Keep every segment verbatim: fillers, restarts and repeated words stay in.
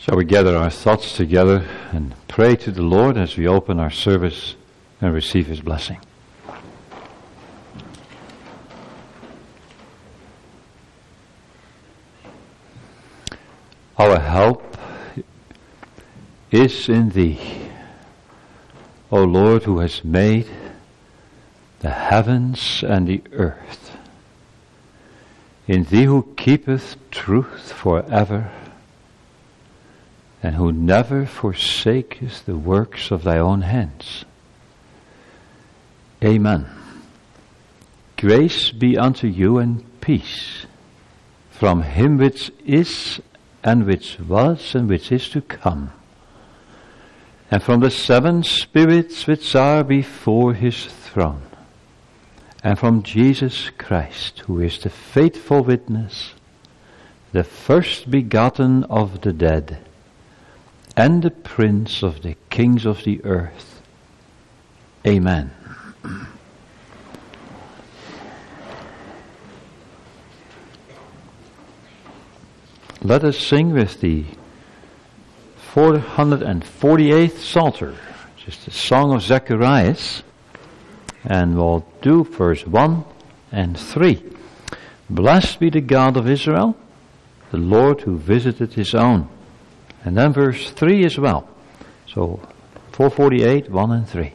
Shall we gather our thoughts together and pray to the Lord as we open our service and receive His blessing? Our help is in Thee, O Lord, who has made the heavens and the earth. In Thee who keepeth truth forever, and who never forsaketh the works of Thy own hands. Amen. Grace be unto you and peace from Him which is and which was and which is to come, and from the seven spirits which are before His throne, and from Jesus Christ, who is the faithful witness, the first begotten of the dead, and the Prince of the kings of the earth. Amen. Let us sing with the four hundred forty-eighth Psalter, which is the Song of Zacharias, and we'll do verse one and three. Blessed be the God of Israel, the Lord who visited His own. And then verse three as well. So four forty-eight, one and three.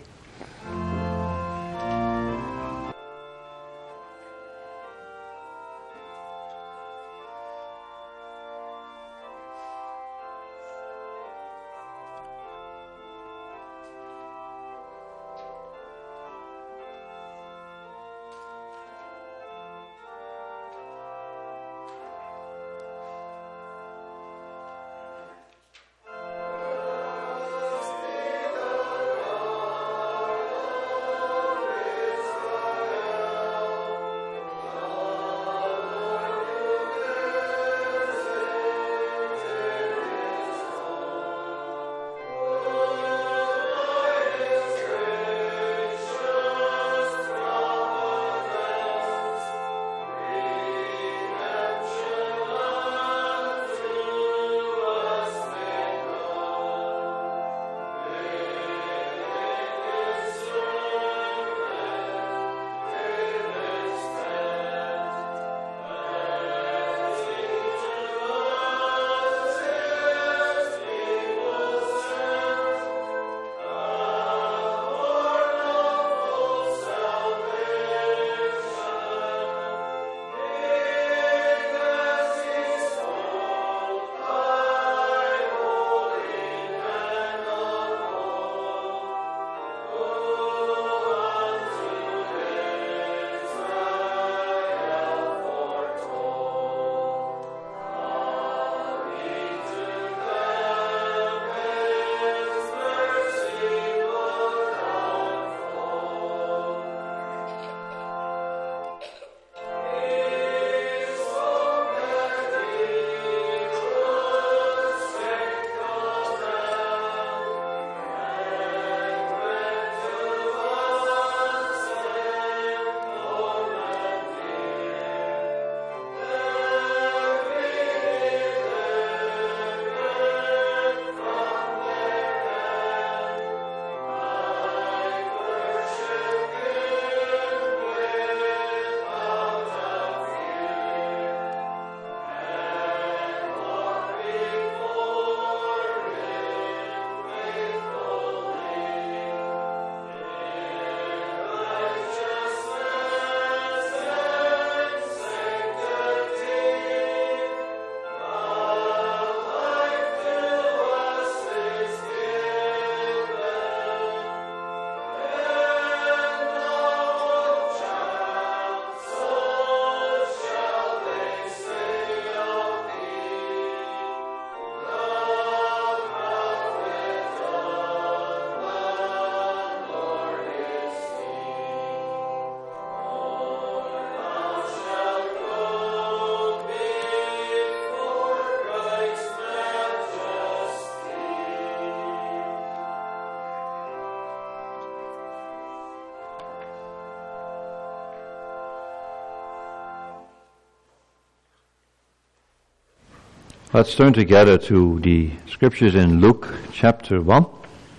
Let's turn together to the scriptures in Luke chapter one.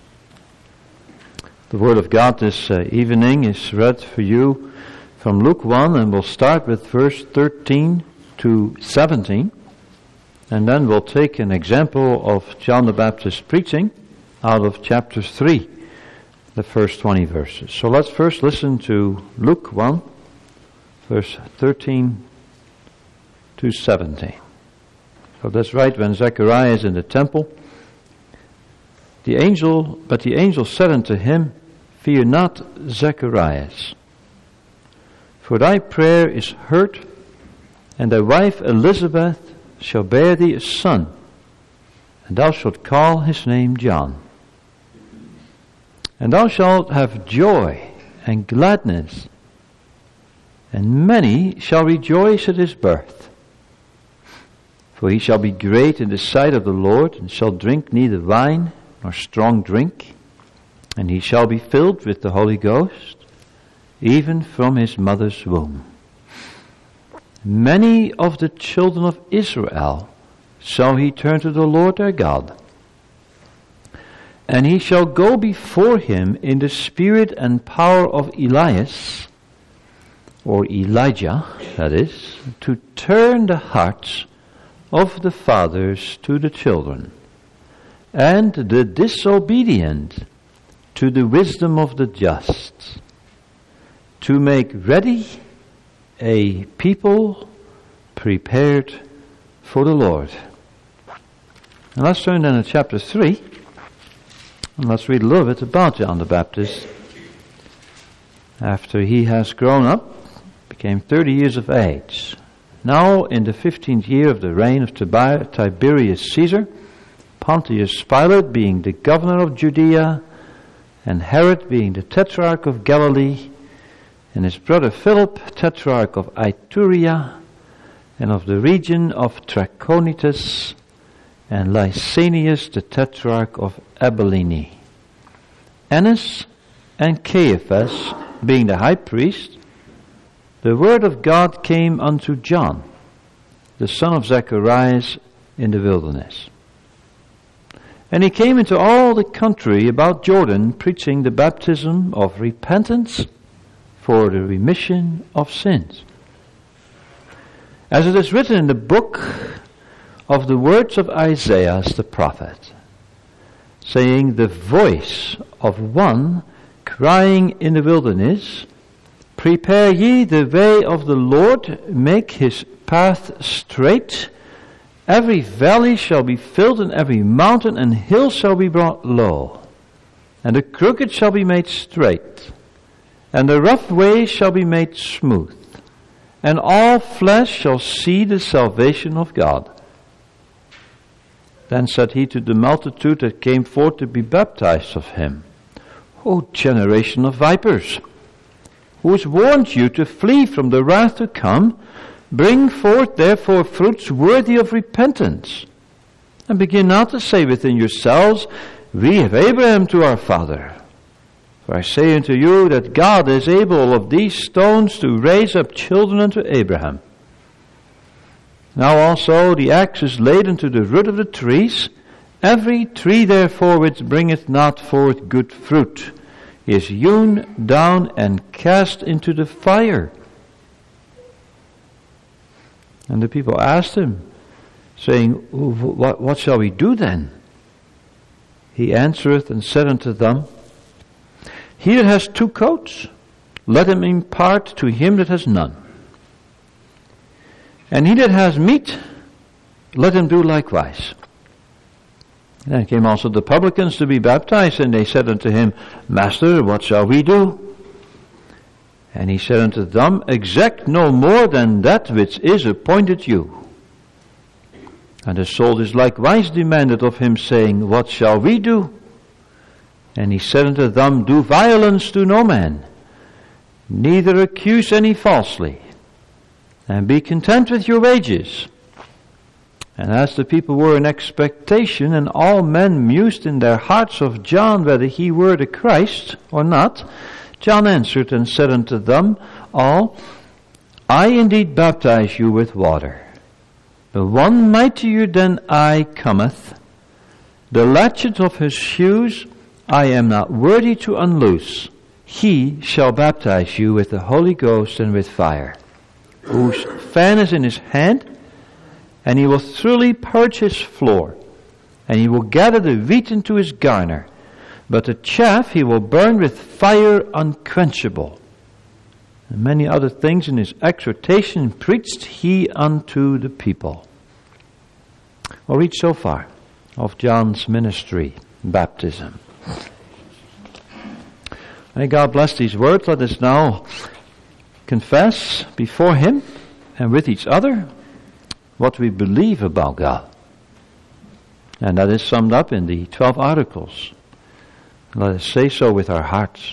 The Word of God this uh, evening is read for you from Luke one, and we'll start with verse thirteen to seventeen. And then we'll take an example of John the Baptist's preaching out of chapter three, the first twenty verses. So let's first listen to Luke one, verse thirteen to seventeen. So that's right, when Zechariah is in the temple, the angel, but the angel said unto him, Fear not, Zacharias, for thy prayer is heard, and thy wife Elizabeth shall bear thee a son, and thou shalt call his name John. And thou shalt have joy and gladness, and many shall rejoice at his birth. For he shall be great in the sight of the Lord, and shall drink neither wine nor strong drink, and he shall be filled with the Holy Ghost, even from his mother's womb. Many of the children of Israel shall he turn to the Lord their God. And he shall go before him in the spirit and power of Elias, or Elijah, that is, to turn the hearts of the fathers to the children, and the disobedient to the wisdom of the just, to make ready a people prepared for the Lord. And let's turn then to chapter three, and let's read a little bit about John the Baptist. After he has grown up, became thirty years of age. Now in the fifteenth year of the reign of Tiberius Caesar, Pontius Pilate being the governor of Judea, and Herod being the tetrarch of Galilee, and his brother Philip, tetrarch of Iturea, and of the region of Trachonitis, and Lysanias, the tetrarch of Abilene. Annas and Caiaphas, being the high priest, the word of God came unto John, the son of Zacharias, in the wilderness. And he came into all the country about Jordan, preaching the baptism of repentance for the remission of sins. As it is written in the book of the words of Isaiah the prophet, saying, The voice of one crying in the wilderness, Prepare ye the way of the Lord, make his path straight. Every valley shall be filled, and every mountain and hill shall be brought low. And the crooked shall be made straight, and the rough way shall be made smooth. And all flesh shall see the salvation of God. Then said he to the multitude that came forth to be baptized of him, O generation of vipers, who has warned you to flee from the wrath to come? Bring forth therefore fruits worthy of repentance, and begin not to say within yourselves, We have Abraham to our father. For I say unto you that God is able of these stones to raise up children unto Abraham. Now also the axe is laid unto the root of the trees. Every tree therefore which bringeth not forth good fruit is hewn down and cast into the fire. And the people asked him, saying, What, what shall we do then? He answereth and said unto them, He that has two coats, let him impart to him that has none. And he that has meat, let him do likewise. Then came also the publicans to be baptized, and they said unto him, Master, what shall we do? And he said unto them, Exact no more than that which is appointed you. And the soldiers likewise demanded of him, saying, What shall we do? And he said unto them, Do violence to no man, neither accuse any falsely, and be content with your wages. And as the people were in expectation, and all men mused in their hearts of John whether he were the Christ or not, John answered and said unto them all, I indeed baptize you with water. The one mightier than I cometh, the latchet of his shoes I am not worthy to unloose. He shall baptize you with the Holy Ghost and with fire, whose fan is in his hand, and he will thoroughly purge his floor, and he will gather the wheat into his garner, but the chaff he will burn with fire unquenchable. And many other things in his exhortation preached he unto the people. We'll read so far of John's ministry, baptism. May God bless these words. Let us now confess before him and with each other what we believe about God. And that is summed up in the twelve articles. Let us say so with our hearts.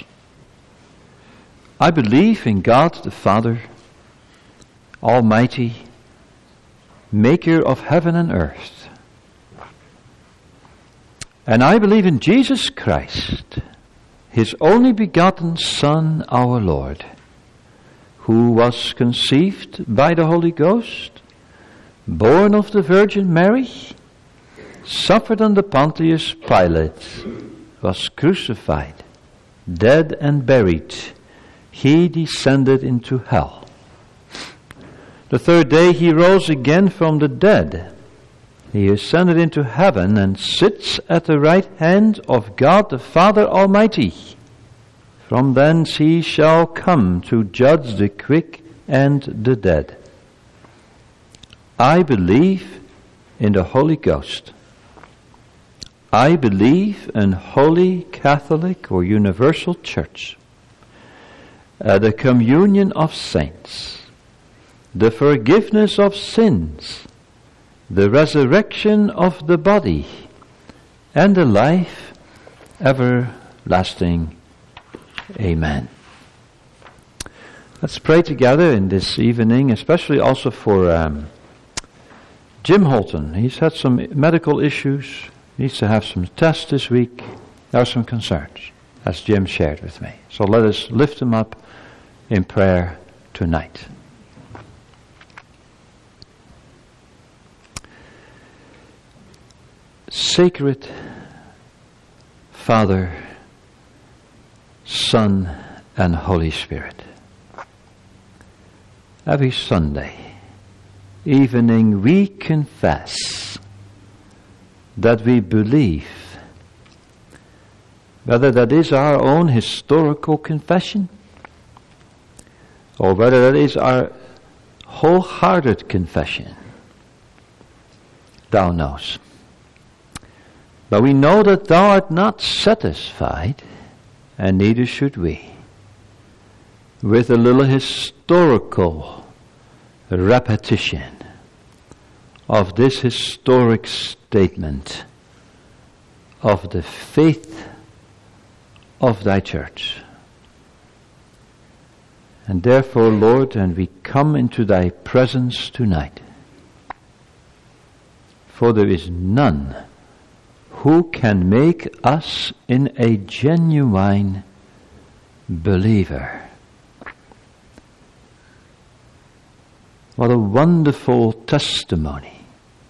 I believe in God the Father, Almighty, Maker of heaven and earth. And I believe in Jesus Christ, His only begotten Son, our Lord, who was conceived by the Holy Ghost, born of the Virgin Mary, suffered under Pontius Pilate, was crucified, dead and buried. He descended into hell. The third day he rose again from the dead. He ascended into heaven and sits at the right hand of God the Father Almighty. From thence he shall come to judge the quick and the dead. I believe in the Holy Ghost. I believe in Holy Catholic or Universal Church, uh, the communion of saints, the forgiveness of sins, the resurrection of the body, and the life everlasting. Amen. Let's pray together in this evening, especially also for um, Jim Holton. He's had some medical issues, needs to have some tests this week. There are some concerns, as Jim shared with me. So let us lift him up in prayer tonight. Sacred Father, Son, and Holy Spirit, every Sunday evening we confess that we believe, whether that is our own historical confession or whether that is our wholehearted confession. Thou knowest. But we know that thou art not satisfied, and neither should we, with a little historical repetition of this historic statement of the faith of thy church. And therefore, Lord, and we come into thy presence tonight, for there is none who can make us in a genuine believer. What a wonderful testimony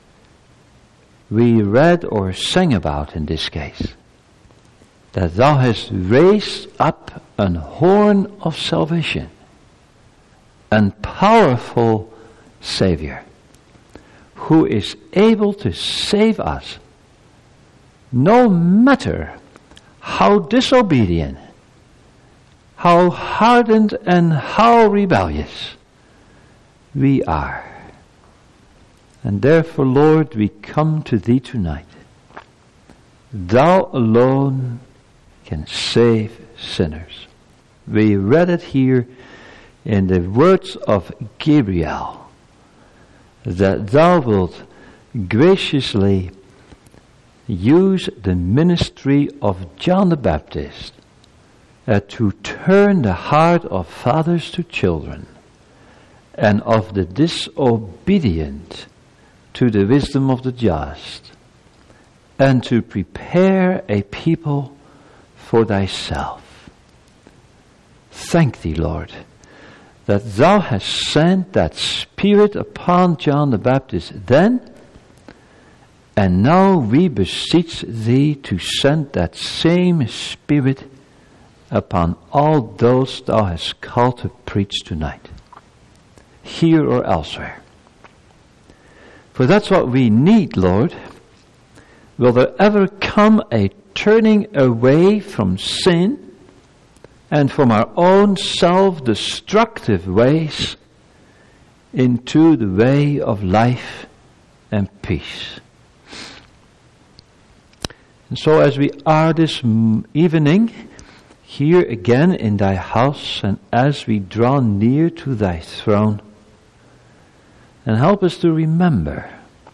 we read or sang about in this case, that thou hast raised up an horn of salvation, and powerful Savior, who is able to save us no matter how disobedient, how hardened, and how rebellious we are. And therefore, Lord, we come to thee tonight. Thou alone can save sinners. We read it here in the words of Gabriel, that thou wilt graciously use the ministry of John the Baptist uh, to turn the heart of fathers to children, and of the disobedient to the wisdom of the just, and to prepare a people for thyself. Thank thee, Lord, that thou hast sent that Spirit upon John the Baptist then, and now we beseech thee to send that same Spirit upon all those thou hast called to preach tonight, here or elsewhere. For that's what we need, Lord. Will there ever come a turning away from sin and from our own self-destructive ways into the way of life and peace? And so as we are this evening here again in thy house, and as we draw near to thy throne, and help us to remember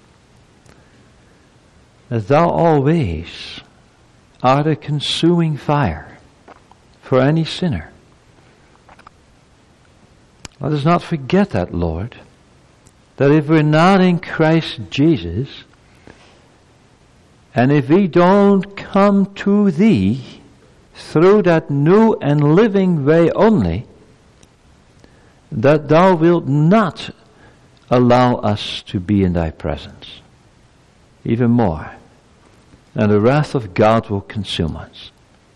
that thou always art a consuming fire for any sinner. Let us not forget that, Lord, that if we're not in Christ Jesus, and if we don't come to thee through that new and living way only, that thou wilt not allow us to be in thy presence. Even more, and the wrath of God will consume us.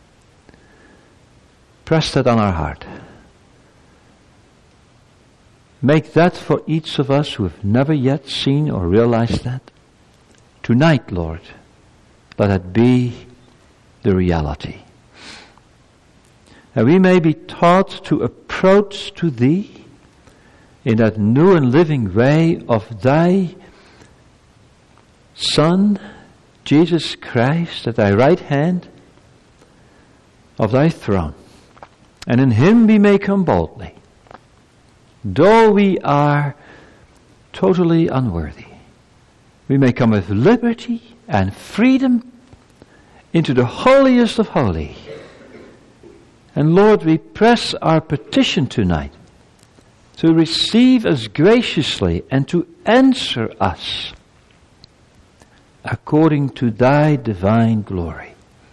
Press that on our heart. Make that for each of us who have never yet seen or realized that. Tonight, Lord, let it be the reality. And we may be taught to approach to thee in that new and living way of thy Son, Jesus Christ, at thy right hand of thy throne. And in him we may come boldly, though we are totally unworthy. We may come with liberty and freedom into the holiest of holy. And Lord, we press our petition tonight to receive us graciously and to answer us according to thy divine glory,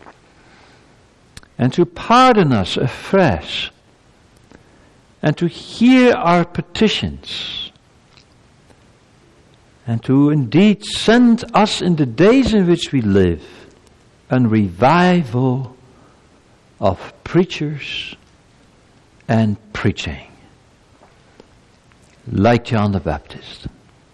and to pardon us afresh, and to hear our petitions, and to indeed send us in the days in which we live a revival of preachers and preaching, like John the Baptist.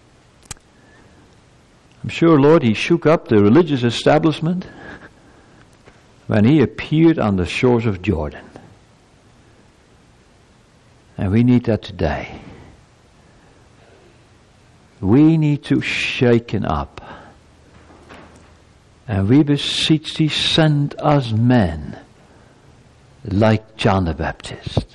I'm sure, Lord, he shook up the religious establishment when he appeared on the shores of Jordan. And we need that today. We need to shaken up. And we beseech thee, send us men like John the Baptist,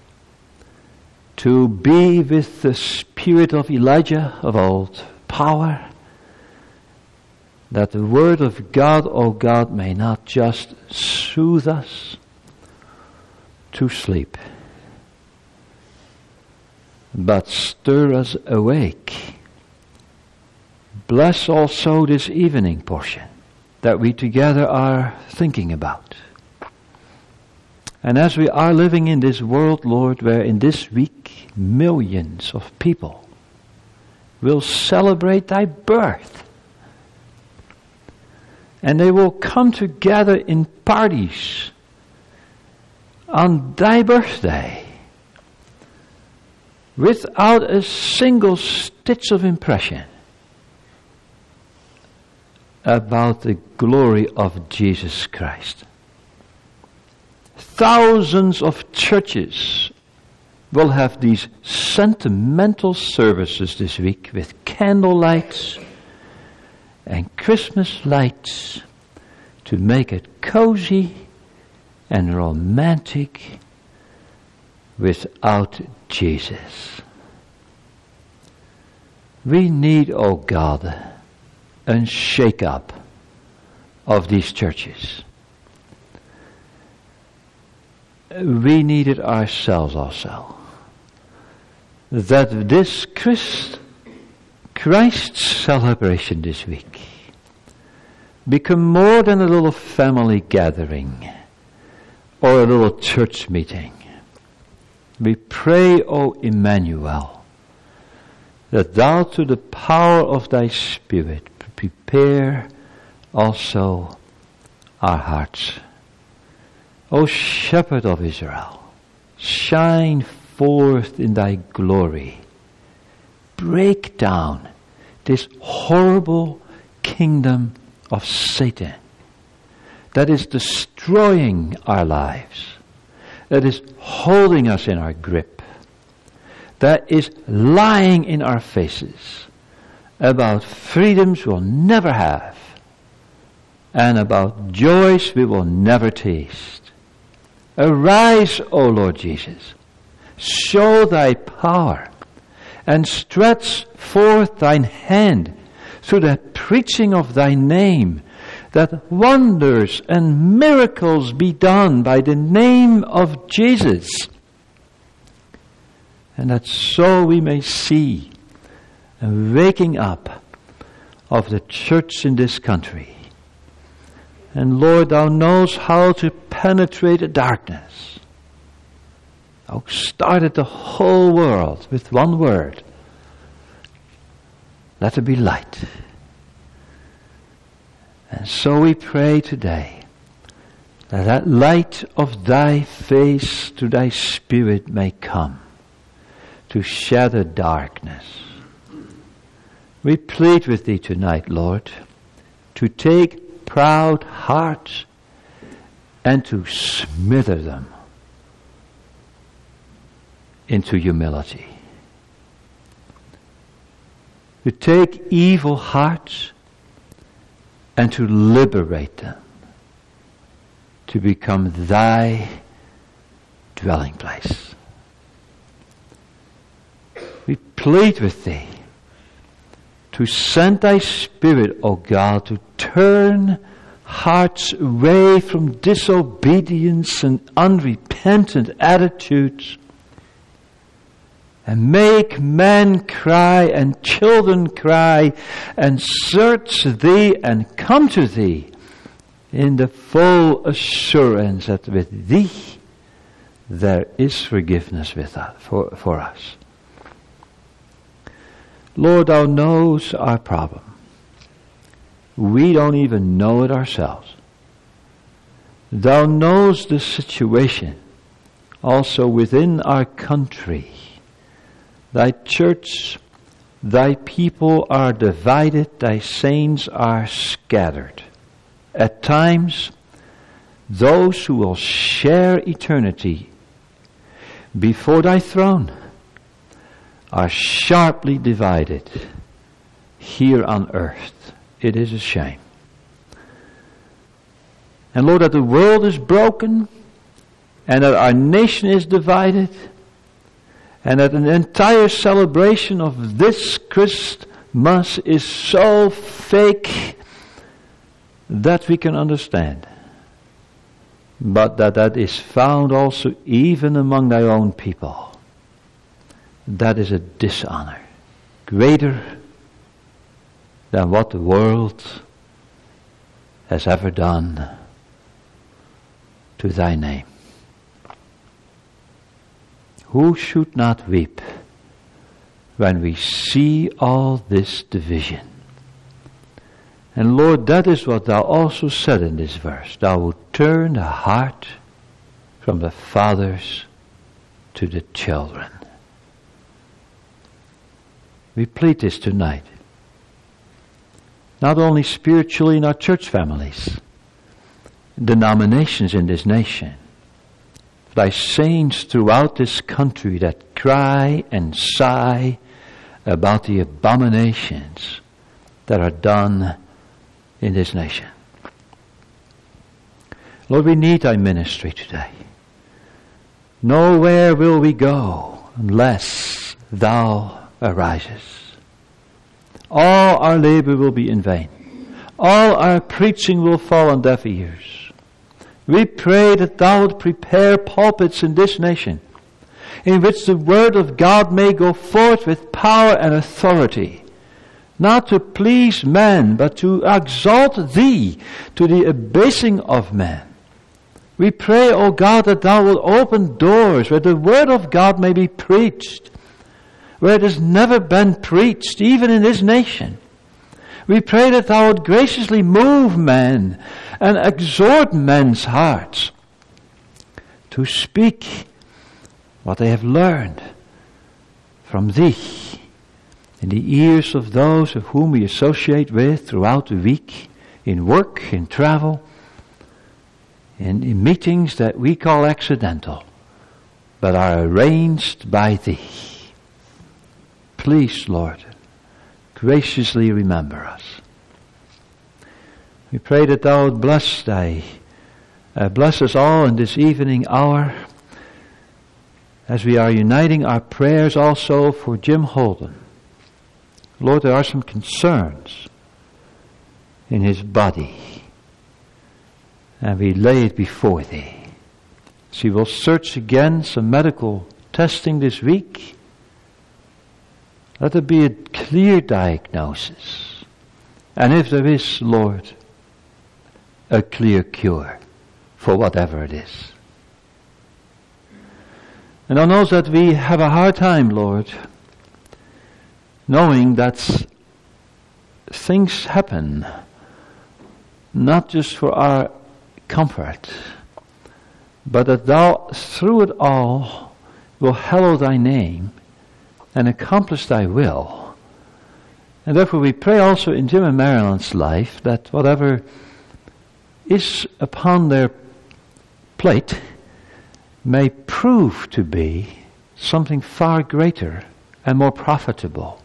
to be with the spirit of Elijah of old, power, that the word of God, O God, may not just soothe us to sleep, but stir us awake. Bless also this evening portion that we together are thinking about. And as we are living in this world, Lord, where in this week millions of people will celebrate thy birth, and they will come together in parties on thy birthday without a single stitch of impression about the glory of Jesus Christ. Thousands of churches will have these sentimental services this week with candle lights and Christmas lights to make it cozy and romantic without Jesus. We need, oh God, a shake-up of these churches. We need it ourselves also. That this Christ Christ's celebration this week become more than a little family gathering or a little church meeting, We pray, O Emmanuel, that thou through the power of thy Spirit prepare also our hearts. O Shepherd of Israel, shine forth in thy glory. Break down this horrible kingdom of Satan that is destroying our lives, that is holding us in our grip, that is lying in our faces about freedoms we'll never have and about joys we will never taste. Arise, O Lord Jesus, show thy power and stretch forth thine hand through the preaching of thy name, that wonders and miracles be done by the name of Jesus, and that so we may see a waking up of the church in this country. And Lord, thou knowest how to penetrate the darkness. Thou started the whole world with one word. Let there be light. And so we pray today that that light of thy face to thy Spirit may come to shatter darkness. We plead with thee tonight, Lord, to take proud hearts and to smother them into humility. To take evil hearts and to liberate them to become thy dwelling place. We plead with thee to send thy Spirit, O God, to turn hearts away from disobedience and unrepentant attitudes, and make men cry and children cry and search thee and come to thee in the full assurance that with thee there is forgiveness with us, for, for us. Lord, thou knows our problem. We don't even know it ourselves. Thou knows the situation also within our country. Thy church, thy people are divided, thy saints are scattered. At times, those who will share eternity before thy throne are sharply divided here on earth. It is a shame. And Lord, that the world is broken and that our nation is divided, and that an entire celebration of this Christmas is so fake that we can understand. But that that is found also even among thy own people. That is a dishonor greater than what the world has ever done to thy name. Who should not weep when we see all this division? And Lord, that is what thou also said in this verse. Thou wilt turn the heart from the fathers to the children. We plead this tonight. Not only spiritually in our church families, denominations in this nation, thy saints throughout this country that cry and sigh about the abominations that are done in this nation. Lord, we need thy ministry today. Nowhere will we go unless thou arises. All our labor will be in vain. All our preaching will fall on deaf ears. We pray that thou would prepare pulpits in this nation in which the word of God may go forth with power and authority, not to please men, but to exalt thee to the abasing of men, We pray, O God, that thou wilt open doors where the word of God may be preached, where it has never been preached, even in this nation. We pray that thou wilt graciously move men and exhort men's hearts to speak what they have learned from thee in the ears of those of whom we associate with throughout the week, in work, in travel, in, in meetings that we call accidental, but are arranged by thee. Please, Lord, graciously remember us. We pray that thou would bless thy, uh, bless us all in this evening hour, as we are uniting our prayers also for Jim Holden. Lord, there are some concerns in his body, and we lay it before thee. She will search again some medical testing this week. Let there be a clear diagnosis. And if there is, Lord, a clear cure for whatever it is. And I know that we have a hard time, Lord, knowing that things happen not just for our comfort, but that thou through it all will hallow thy name and accomplish thy will. And therefore we pray also in Jim and Marilyn's life that whatever is upon their plate may prove to be something far greater and more profitable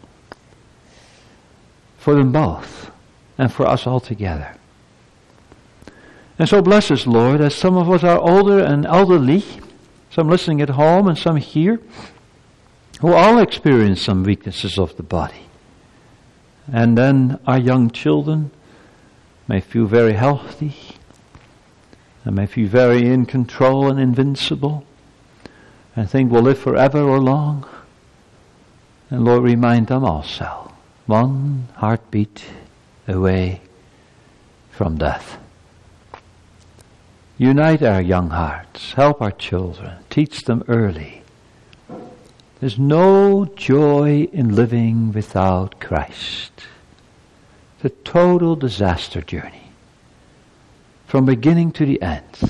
for them both and for us all together. And so bless us, Lord, as some of us are older and elderly, some listening at home and some here, who all experience some weaknesses of the body. And then our young children may feel very healthy, and may feel very in control and invincible, and think we'll live forever or long. And Lord, remind them also, one heartbeat away from death. Unite our young hearts, help our children, teach them early. There's no joy in living without Christ. It's a total disaster journey, from beginning to the end.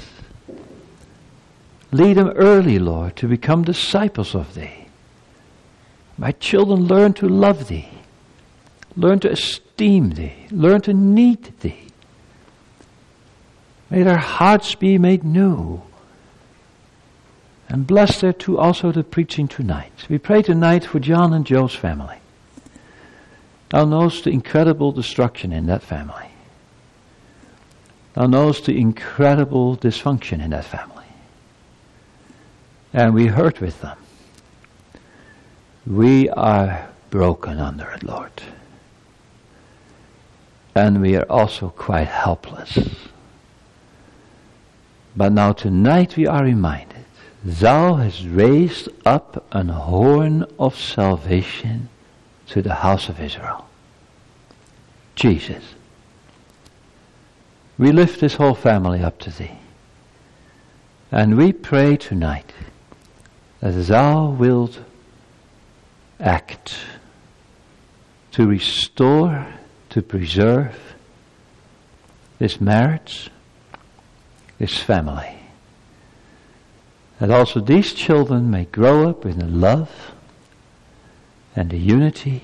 Lead them early, Lord, to become disciples of thee. My children, learn to love thee, learn to esteem thee, learn to need thee. May their hearts be made new. And bless thereto also the preaching tonight. We pray tonight for John and Joe's family. Thou knowest the incredible destruction in that family. Thou knowest the incredible dysfunction in that family. And we hurt with them. We are broken under it, Lord. And we are also quite helpless. But now tonight we are reminded, thou hast raised up an horn of salvation to the house of Israel. Jesus. We lift this whole family up to thee. And we pray tonight that thou wilt act to restore, to preserve this marriage, this family. That also these children may grow up in the love and the unity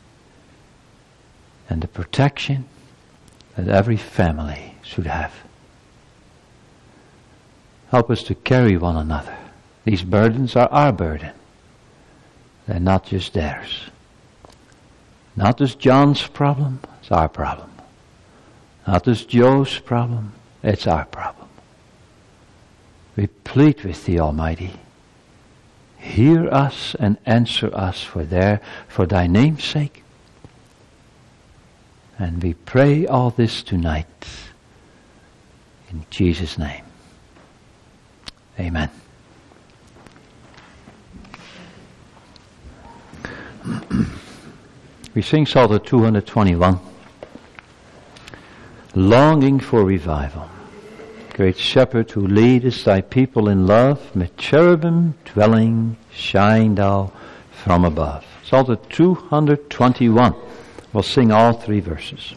and the protection that every family should have. Help us to carry one another. These burdens are our burden. They're not just theirs. Not just John's problem, it's our problem. Not just Joe's problem, it's our problem. We plead with thee, Almighty. Hear us and answer us for their, for thy name's sake. And we pray all this tonight in Jesus' name. Amen. We sing Psalm two twenty-one. Longing for revival. Great Shepherd, who leadest thy people in love, with cherubim dwelling, shine thou from above. Psalm two hundred twenty-one. We'll sing all three verses.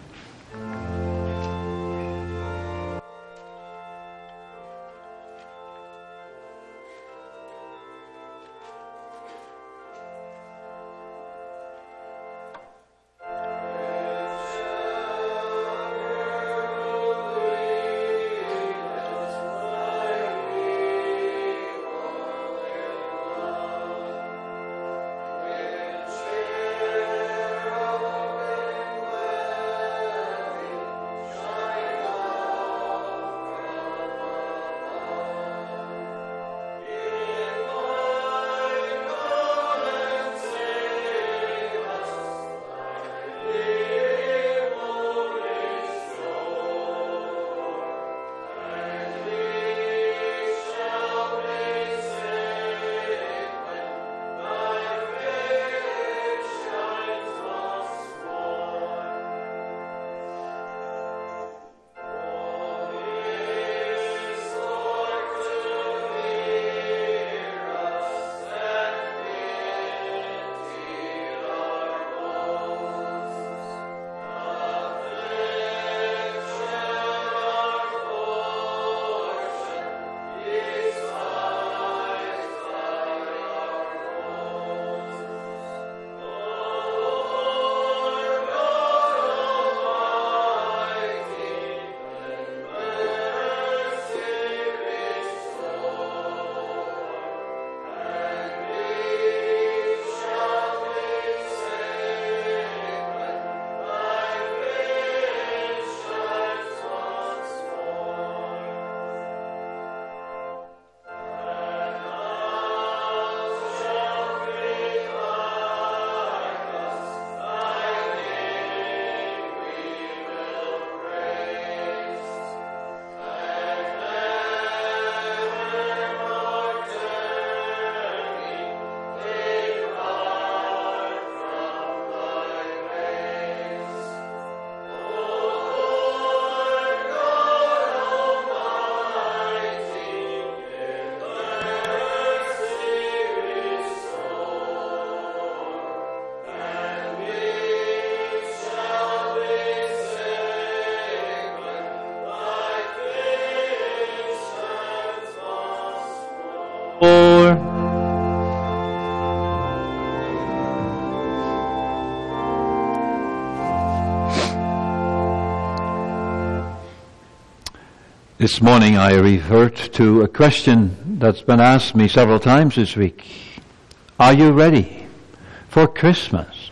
This morning I revert to a question that's been asked me several times this week. Are you ready for Christmas?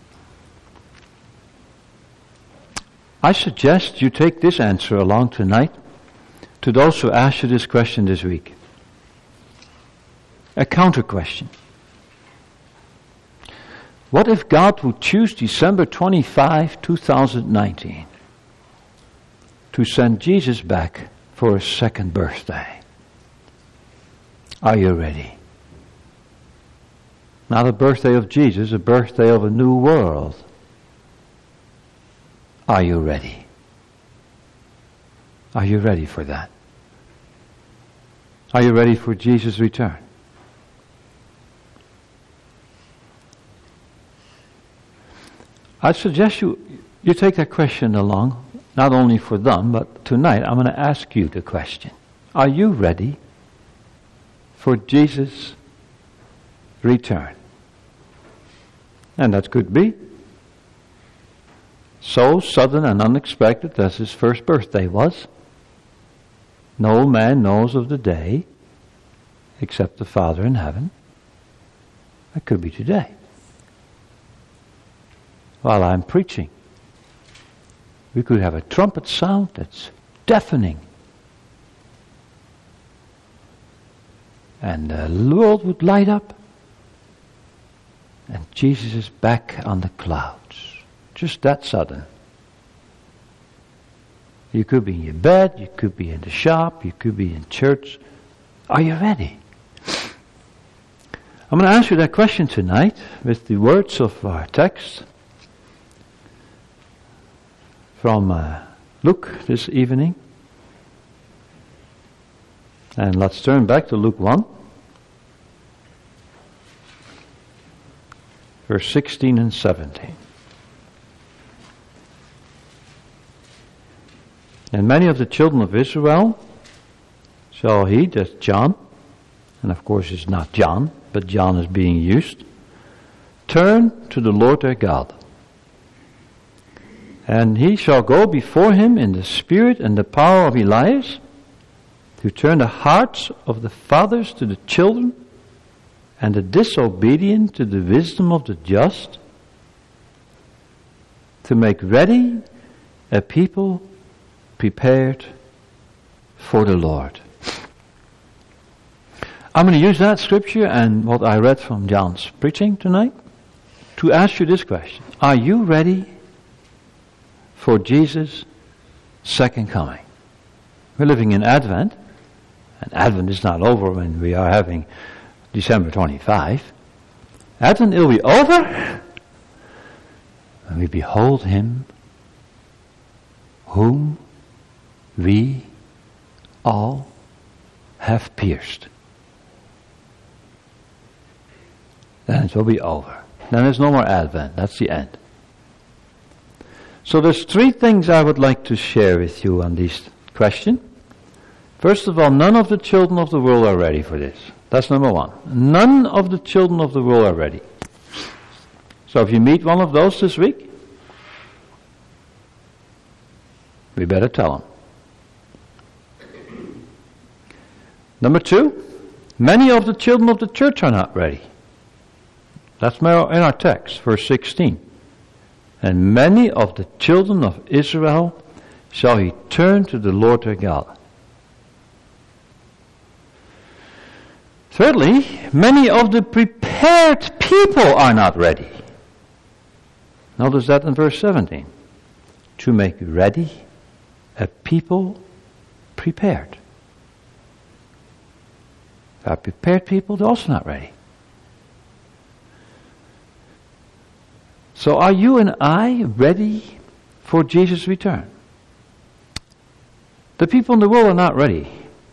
I suggest you take this answer along tonight to those who asked you this question this week. A counter question. What if God would choose December twenty-fifth, twenty nineteen to send Jesus back for his second birthday? Are you ready? Not a birthday of Jesus, a birthday of a new world. Are you ready? Are you ready for that? Are you ready for Jesus' return? I suggest you, you take that question along, not only for them, but tonight I'm going to ask you the question. Are you ready for Jesus' return? And that could be so sudden and unexpected as his first birthday was. No man knows of the day except the Father in heaven. That could be today, while I'm preaching. We could have a trumpet sound that's deafening. And the world would light up. And Jesus is back on the clouds. Just that sudden. You could be in your bed, you could be in the shop, you could be in church. Are you ready? I'm going to answer that question tonight with the words of our text from uh, Luke this evening. And let's turn back to Luke one. Verse sixteen and seventeen. And many of the children of Israel shall he, that's John, and of course it's not John, but John is being used, turn to the Lord their God. And he shall go before him in the spirit and the power of Elias, to turn the hearts of the fathers to the children, and the disobedient to the wisdom of the just, to make ready a people prepared for the Lord. I'm going to use that scripture and what I read from John's preaching tonight to ask you this question. Are you ready for Jesus' second coming? We're living in Advent, and Advent is not over when we are having December twenty-fifth. Advent will be over when we behold him whom we all have pierced. Then it will be over. Then there's no more Advent. That's the end. So there's three things I would like to share with you on this question. First of all, none of the children of the world are ready for this. That's number one. None of the children of the world are ready. So if you meet one of those this week, we better tell them. Number two, many of the children of the church are not ready. That's in our text, verse sixteen. And many of the children of Israel shall he turn to the Lord their God. Thirdly, many of the prepared people are not ready. Notice that in verse seventeen. To make ready a people prepared. Our prepared people, they're also not ready. So are you and I ready for Jesus' return? The people in the world are not ready.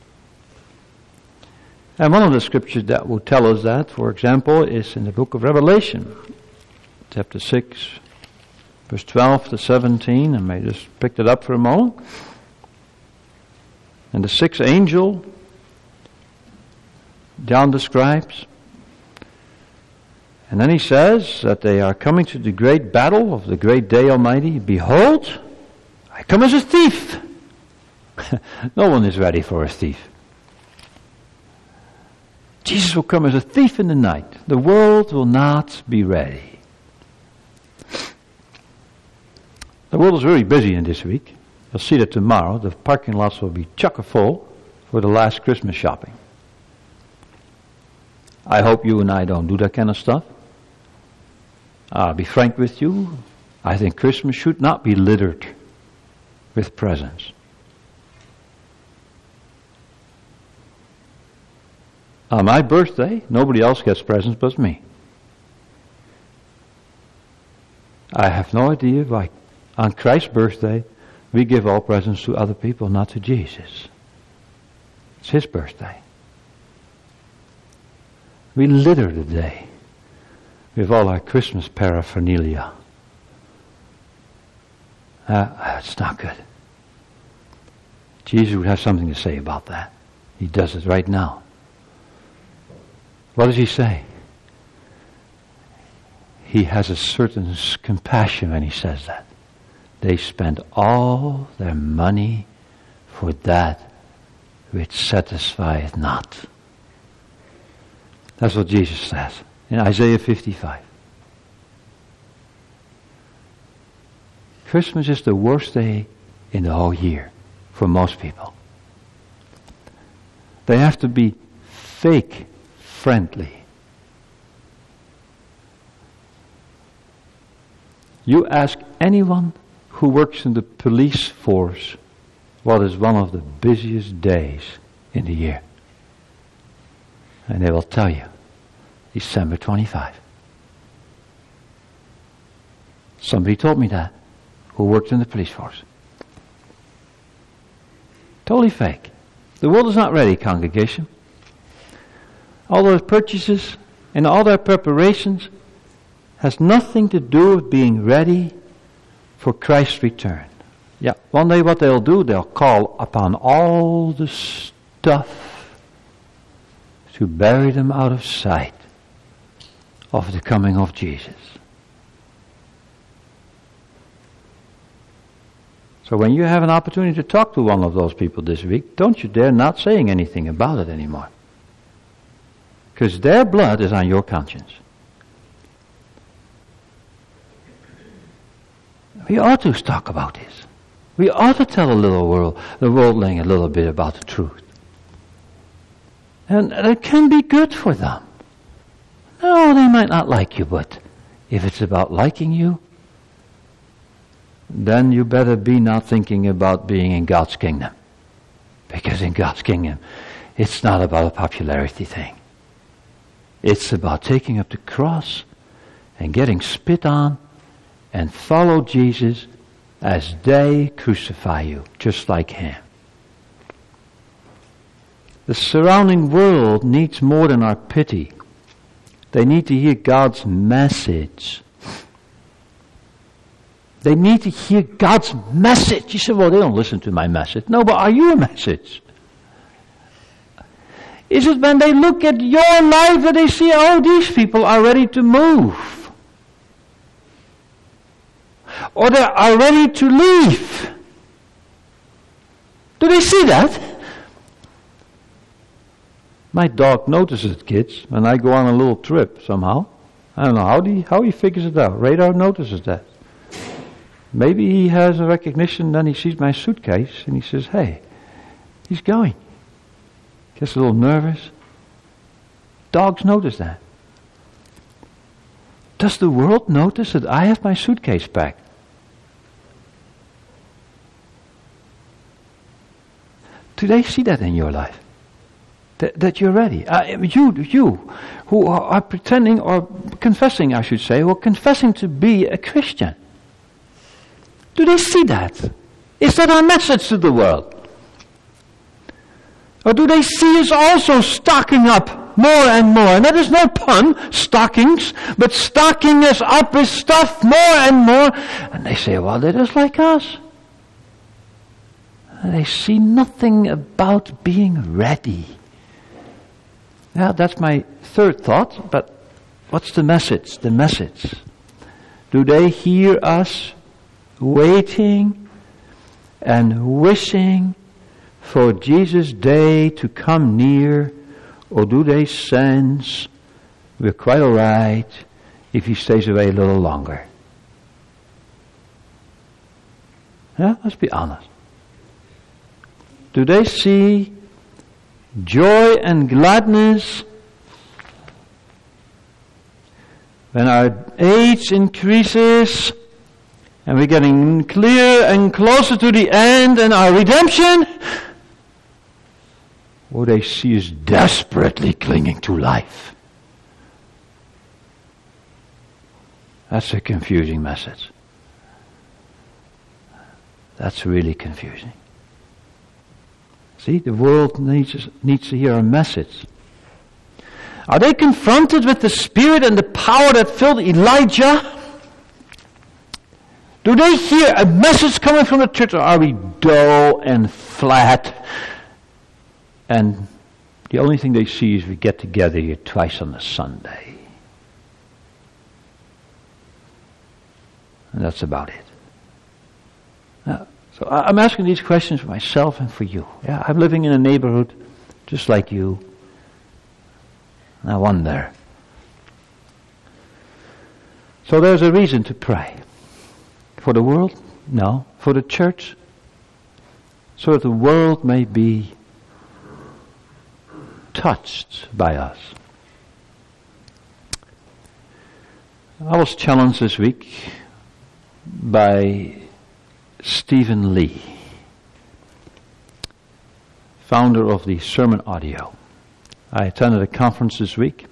And one of the scriptures that will tell us that, for example, is in the book of Revelation, chapter six, verse twelve to seventeen. I may just pick it up for a moment. And the sixth angel, John describes, and then he says that they are coming to the great battle of the great day Almighty. Behold, I come as a thief. No one is ready for a thief. Jesus will come as a thief in the night. The world will not be ready. The world is very busy in this week. You'll see that tomorrow. The parking lots will be chock-a-full for the last Christmas shopping. I hope you and I don't do that kind of stuff. I'll be frank with you. I think Christmas should not be littered with presents. On my birthday, nobody else gets presents but me. I have no idea why on Christ's birthday we give all presents to other people, not to Jesus. It's his birthday. We litter the day with all our Christmas paraphernalia. Uh, it's not good. Jesus would have something to say about that. He does it right now. What does he say? He has a certain compassion when he says that. They spend all their money for that which satisfieth not. That's what Jesus says in Isaiah fifty-five. Christmas is the worst day in the whole year for most people. They have to be fake friendly. You ask anyone who works in the police force what is one of the busiest days in the year, and they will tell you December twenty-fifth. Somebody told me that who worked in the police force. Totally fake. The world is not ready, congregation. All those purchases and all their preparations has nothing to do with being ready for Christ's return. Yeah, one day what they'll do, they'll call upon all the stuff to bury them out of sight of the coming of Jesus. So when you have an opportunity to talk to one of those people this week, don't you dare not saying anything about it anymore. Because their blood is on your conscience. We ought to talk about this. We ought to tell a little world, the worldling a little bit about the truth. And it can be good for them. No, they might not like you, but if it's about liking you, then you better be not thinking about being in God's kingdom. Because in God's kingdom, it's not about a popularity thing. It's about taking up the cross and getting spit on and follow Jesus as they crucify you, just like him. The surrounding world needs more than our pity. They need to hear God's message. They need to hear God's message. You say, well, they don't listen to my message. No, but are you a message? Is it when they look at your life that they see, oh, these people are ready to move? Or they are ready to leave? Do they see that? My dog notices it, kids, when I go on a little trip somehow. I don't know how he, how he figures it out. Radar notices that. Maybe he has a recognition, then he sees my suitcase and he says, hey, he's going. Gets a little nervous. Dogs notice that. Does the world notice that I have my suitcase packed? Do they see that in your life? That, that you're ready? Uh, you, you, who are, are pretending or confessing, I should say, or confessing to be a Christian. Do they see that? Is that our message to the world? Or do they see us also stocking up more and more? And that is no pun, stockings, but stocking us up with stuff more and more. And they say, well, they're just like us. And they see nothing about being ready. Yeah, that's my third thought, but what's the message? The message. Do they hear us waiting and wishing for Jesus' day to come near, or do they sense we're quite all right if he stays away a little longer? Yeah, let's be honest. Do they see joy and gladness when our age increases and we're getting clear and closer to the end and our redemption? Or they see us desperately clinging to life? That's a confusing message. That's really confusing. See, the world needs, needs to hear a message. Are they confronted with the spirit and the power that filled Elijah? Do they hear a message coming from the church, or are we dull and flat? And the only thing they see is we get together here twice on a Sunday. And that's about it. Now, so I'm asking these questions for myself and for you. Yeah, I'm living in a neighborhood just like you. And I wonder. So there's a reason to pray. For the world? No. For the church? So that the world may be touched by us. I was challenged this week by Stephen Lee, founder of the Sermon Audio. I attended a conference this week,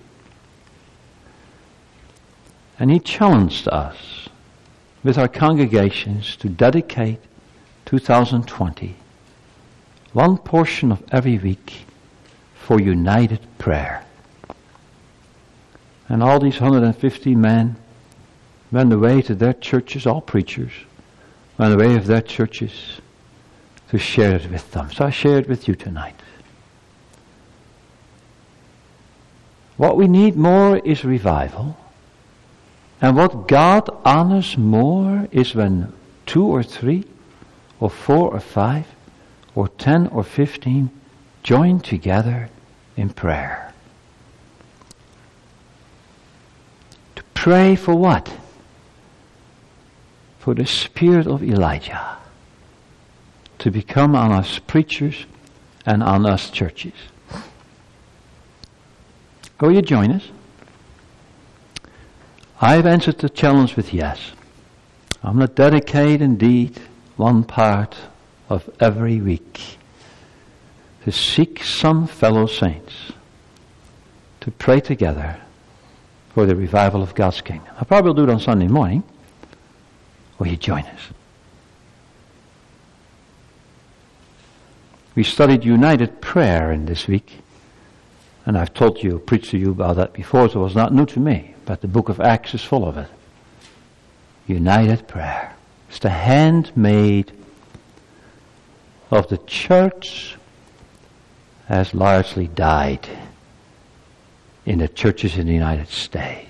and he challenged us with our congregations to dedicate two thousand twenty one portion of every week for united prayer. And all these one hundred fifty men went away to their churches, all preachers, went away of their churches to share it with them. So I share it with you tonight. What we need more is revival. And what God honors more is when two or three, or four or five, or ten or fifteen join together in prayer. To pray for what? For the spirit of Elijah to become on us preachers and on us churches. Will you join us? I've answered the challenge with yes. I'm going to dedicate indeed one part of every week to seek some fellow saints to pray together for the revival of God's kingdom. I'll probably do it on Sunday morning. Will you join us? We studied united prayer in this week. And I've told you, preached to you about that before, so it was not new to me. But the book of Acts is full of it. United prayer. It's the handmaid of the church has largely died in the churches in the United States.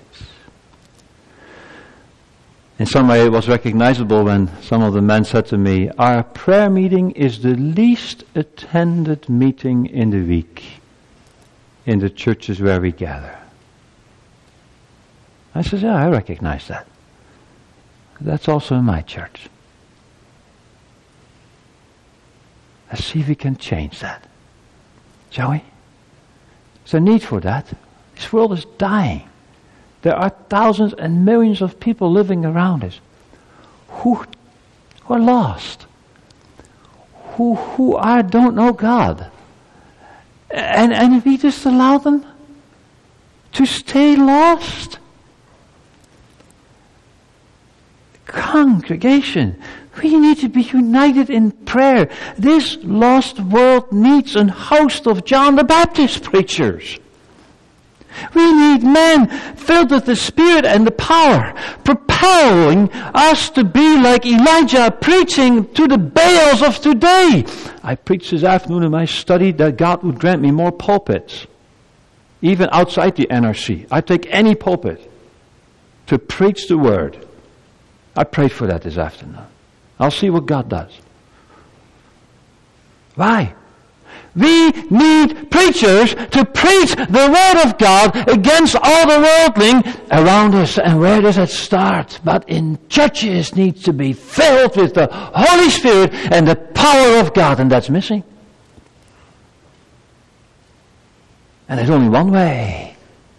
In some way it was recognizable when some of the men said to me, our prayer meeting is the least attended meeting in the week in the churches where we gather. I said, yeah, I recognize that. That's also in my church. Let's see if we can change that. Shall we? There's a need for that. This world is dying. There are thousands and millions of people living around us who, who are lost, who who are don't know God, and and we just allow them to stay lost. Congregation, we need to be united in prayer. This lost world needs a host of John the Baptist preachers. We need men filled with the Spirit and the power, propelling us to be like Elijah, preaching to the Baals of today. I preached this afternoon in my study that God would grant me more pulpits, even outside the N R C. I take any pulpit to preach the Word. I prayed for that this afternoon. I'll see what God does. Why? We need preachers to preach the Word of God against all the worldling around us. And where does it start? But in churches needs to be filled with the Holy Spirit and the power of God, and that's missing. And there's only one way.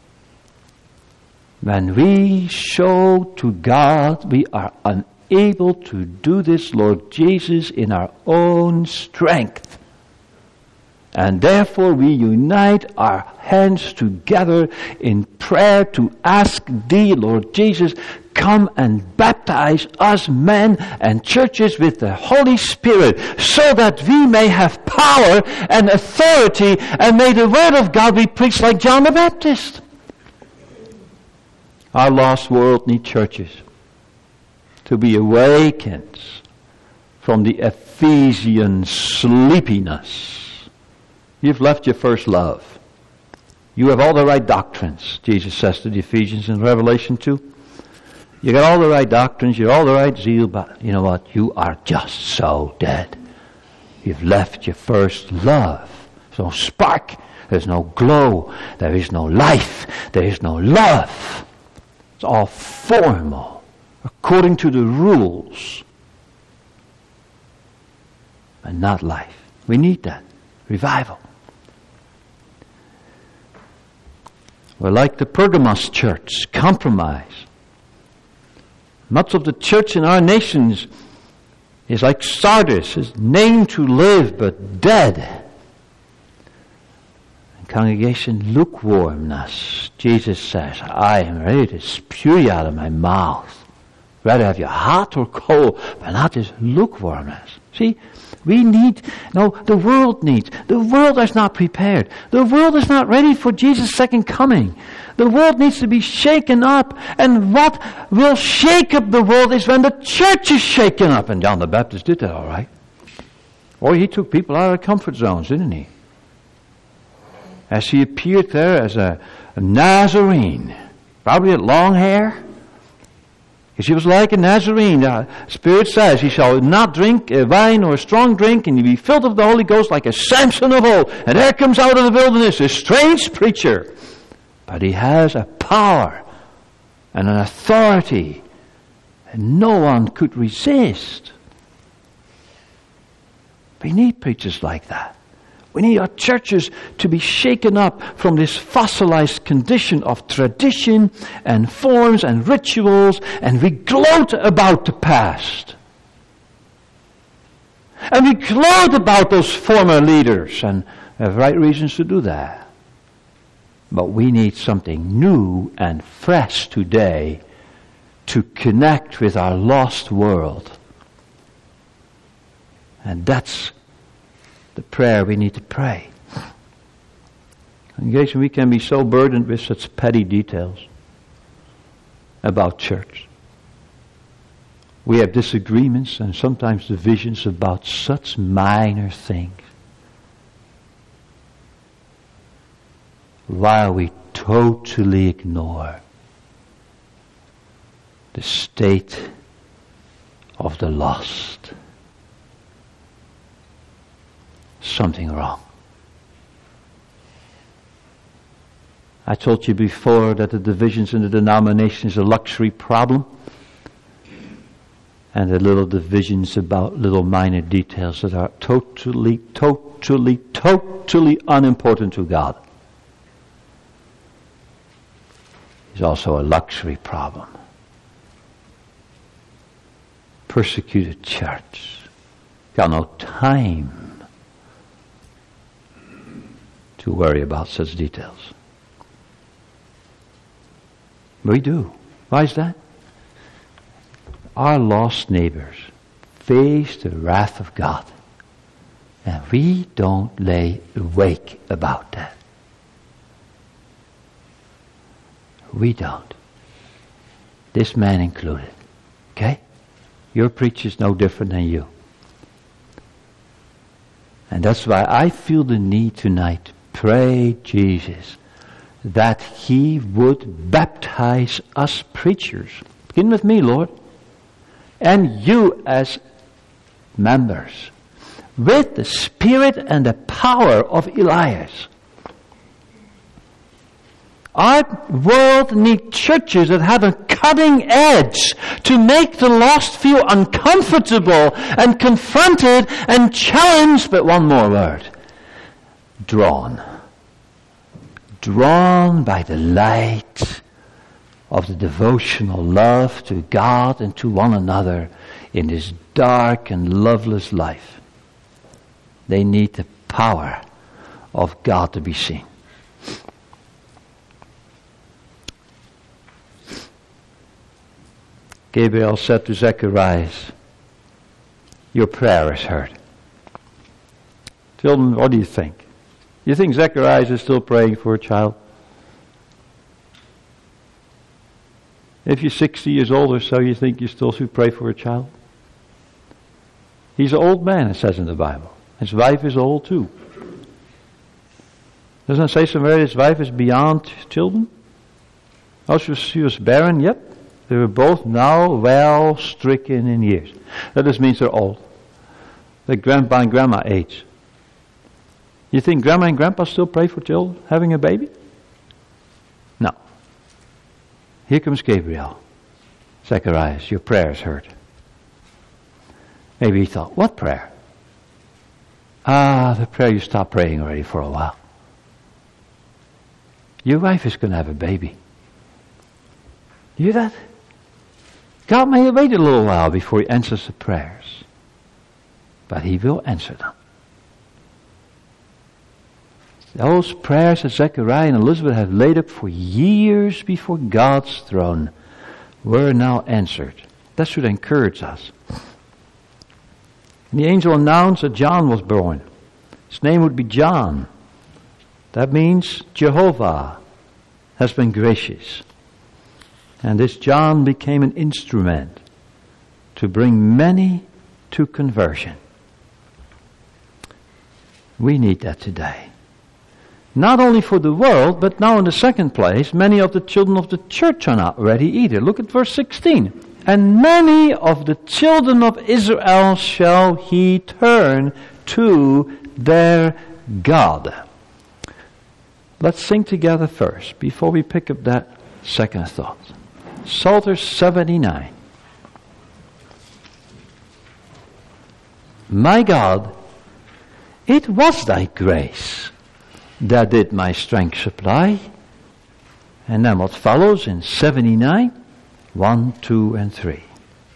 When we show to God we are unable to do this, Lord Jesus, in our own strength. And therefore we unite our hands together in prayer to ask Thee, Lord Jesus, come and baptize us men and churches with the Holy Spirit so that we may have power and authority, and may the Word of God be preached like John the Baptist. Our lost world needs churches to be awakened from the Ephesian sleepiness. You've left your first love. You have all the right doctrines, Jesus says to the Ephesians in Revelation two. You got all the right doctrines, you have all the right zeal, but you know what? You are just so dead. You've left your first love. There's no spark, there's no glow, there is no life, there is no love. It's all formal, according to the rules, and not life. We need that. Revival. We're like the Pergamos church, compromise. Much of the church in our nations is like Sardis, is named to live but dead. And congregation, lukewarmness. Jesus says, I am ready to spew you out of my mouth. Rather have you hot or cold, but not this lukewarmness. See, We need, no, the world needs. The world is not prepared. The world is not ready for Jesus' second coming. The world needs to be shaken up. And what will shake up the world is when the church is shaken up. And John the Baptist did that all right. Or he took people out of their comfort zones, didn't he? As he appeared there as a, a Nazarene, probably had long hair. Because he was like a Nazarene. The Spirit says, he shall not drink uh, wine or strong drink, and he be filled of the Holy Ghost like a Samson of old. And there comes out of the wilderness a strange preacher. But he has a power and an authority that no one could resist. We need preachers like that. We need our churches to be shaken up from this fossilized condition of tradition and forms and rituals, and we gloat about the past. And we gloat about those former leaders, and have right reasons to do that. But we need something new and fresh today to connect with our lost world. And that's the prayer we need to pray. Congregation, we can be so burdened with such petty details about church. We have disagreements and sometimes divisions about such minor things, while we totally ignore the state of the lost. Something wrong. I told you before that the divisions in the denomination is a luxury problem, and the little divisions about little minor details that are totally, totally, totally unimportant to God is also a luxury problem. Persecuted church got no time to worry about such details. We do. Why is that? Our lost neighbors face the wrath of God, and we don't lay awake about that. We don't. This man included. Okay? Your preacher's no different than you. And that's why I feel the need tonight to pray Jesus that He would baptize us preachers. Begin with me, Lord. And you as members with the spirit and the power of Elias. Our world needs churches that have a cutting edge to make the lost feel uncomfortable and confronted and challenged. But one more word. Drawn. Drawn by the light of the devotional love to God and to one another in this dark and loveless life. They need the power of God to be seen. Gabriel said to Zacharias, your prayer is heard. Children, what do you think? You think Zacharias is still praying for a child? If you're sixty years old or so, you think you still should pray for a child? He's an old man, it says in the Bible. His wife is old too. Doesn't it say somewhere his wife is beyond children? Oh, she was, she was barren? Yep. They were both now well stricken in years. That just means they're old. They're grandpa and grandma age. You think grandma and grandpa still pray for children having a baby? No. Here comes Gabriel. Zacharias, your prayer is heard. Maybe he thought, what prayer? Ah, the prayer you stopped praying already for a while. Your wife is going to have a baby. You hear that? God may wait a little while before He answers the prayers, but He will answer them. Those prayers that Zechariah and Elizabeth have laid up for years before God's throne were now answered. That should encourage us. And the angel announced that John was born. His name would be John. That means Jehovah has been gracious. And this John became an instrument to bring many to conversion. We need that today. Not only for the world, but now in the second place, many of the children of the church are not ready either. Look at verse sixteen. And many of the children of Israel shall he turn to their God. Let's sing together first, before we pick up that second thought. Psalter seventy-nine. My God, it was thy grace that did my strength supply. And then what follows in seventy-nine? One, two, and three.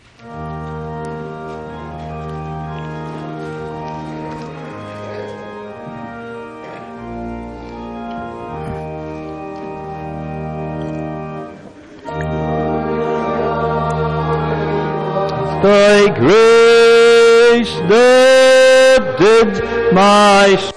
Thy grace that did my strength.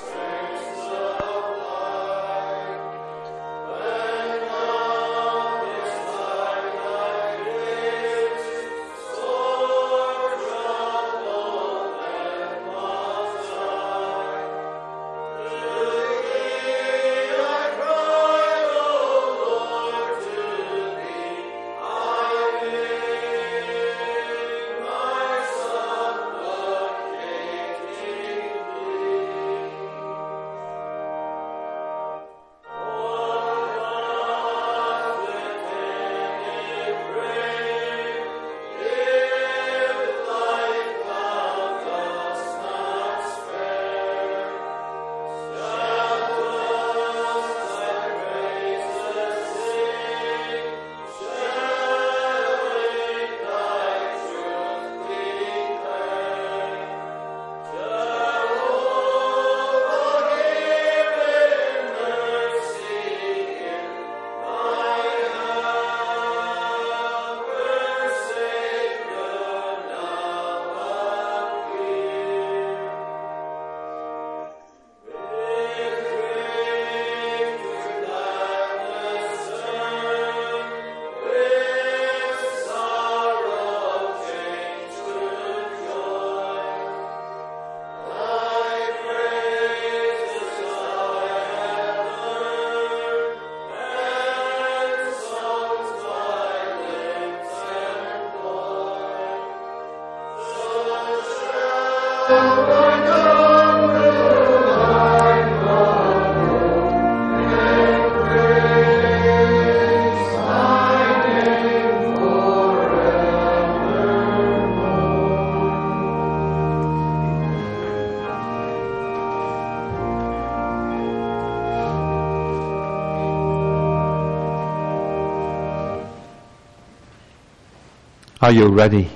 Are you ready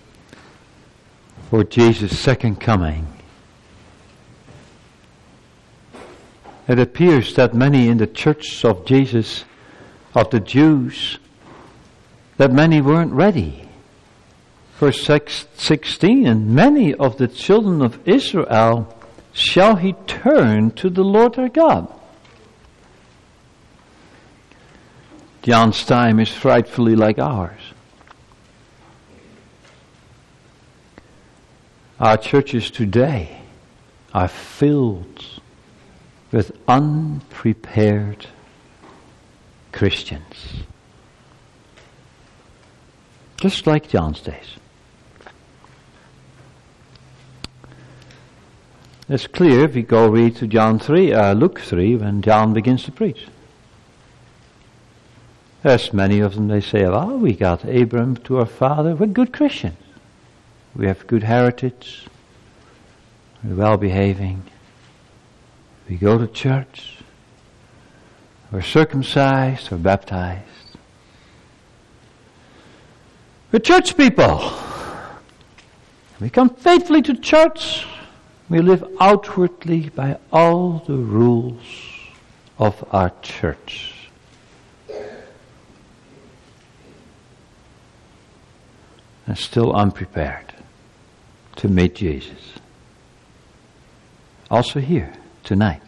for Jesus' second coming? It appears that many in the church of Jesus, of the Jews, that many weren't ready. Verse sixteen, and many of the children of Israel shall he turn to the Lord their God. John's time is frightfully like ours. Our churches today are filled with unprepared Christians. Just like John's days. It's clear if we go read to John three, uh, Luke three, when John begins to preach. There's many of them, they say, oh, we got Abraham to our father. We're good Christians. We have good heritage. We're well behaving. We go to church. We're circumcised. We're baptized. We're church people. We come faithfully to church. We live outwardly by all the rules of our church. And still unprepared. to meet Jesus. Also here, tonight,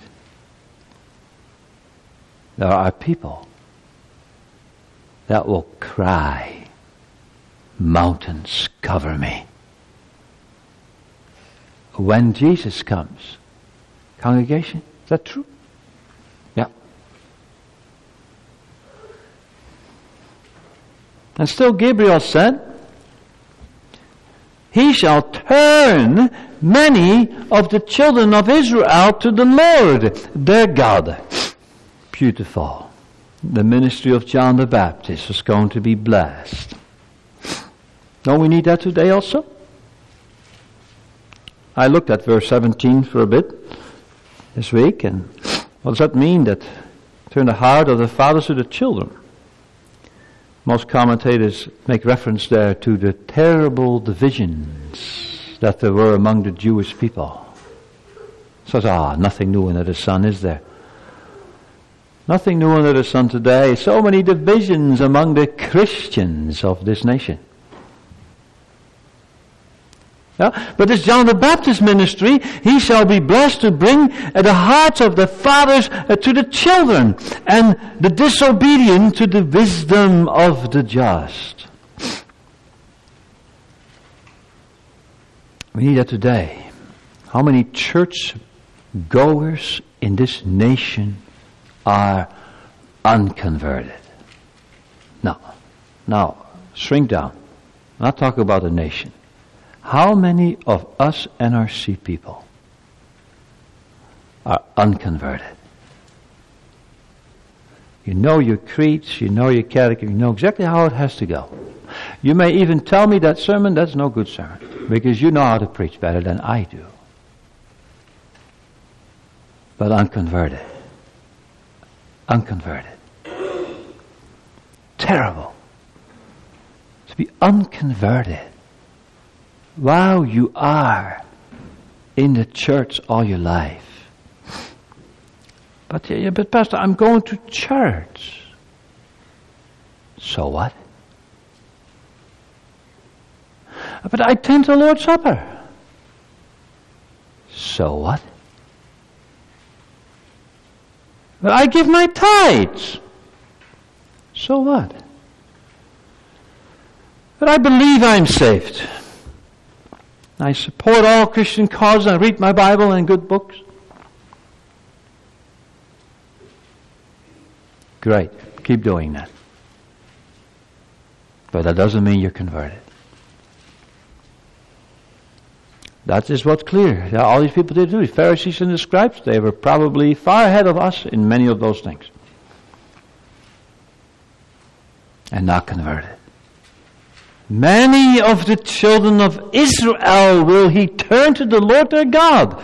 there are people that will cry, mountains cover me, when Jesus comes. Congregation, is that true? Yeah. And still Gabriel said, he shall turn many of the children of Israel to the Lord, their God. Beautiful. The ministry of John the Baptist is going to be blessed. Don't we need that today also? I looked at verse seventeen for a bit this week, and what does that mean? That turn the heart of the fathers to the children. Most commentators make reference there to the terrible divisions that there were among the Jewish people. So, ah, nothing new under the sun, is there? Nothing new under the sun today. So many divisions among the Christians of this nation. Yeah? But this John the Baptist ministry, he shall be blessed to bring uh, the hearts of the fathers uh, to the children, and the disobedient to the wisdom of the just. We need that today. How many church goers in this nation are unconverted? No. Now, shrink down. I'm not talking about a nation. How many of us N R C people are unconverted? You know your creeds, you know your catechism, you know exactly how it has to go. You may even tell me that sermon, that's no good sermon, because you know how to preach better than I do. But unconverted. Unconverted. Terrible. To be unconverted. Wow, you are in the church all your life. But, yeah, but Pastor, I'm going to church. So what? But I attend the Lord's Supper. So what? But I give my tithes. So what? But I believe I'm saved. I support all Christian causes. I read my Bible and good books. Great. Keep doing that. But that doesn't mean you're converted. That is what's clear. All these people did do. The Pharisees and the scribes, they were probably far ahead of us in many of those things. And not converted. Many of the children of Israel will he turn to the Lord their God.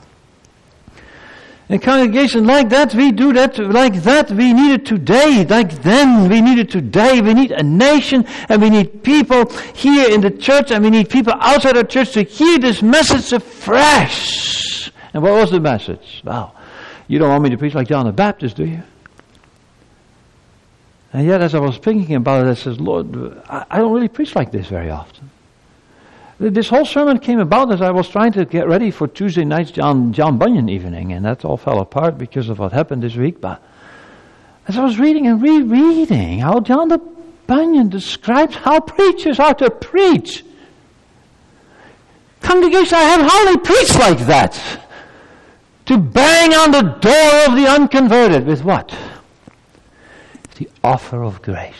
In congregation like that, we do that, like that, we need it today. Like then, we need it today. We need a nation, and we need people here in the church, and we need people outside our church to hear this message afresh. And what was the message? Well, you don't want me to preach like John the Baptist, do you? And yet, as I was thinking about it, I said, Lord, I, I don't really preach like this very often. This whole sermon came about as I was trying to get ready for Tuesday night's John, John Bunyan evening, and that all fell apart because of what happened this week. But as I was reading and rereading how John the Bunyan describes how preachers are to preach. Congregation, I have hardly preached like that. To bang on the door of the unconverted with what? The offer of grace.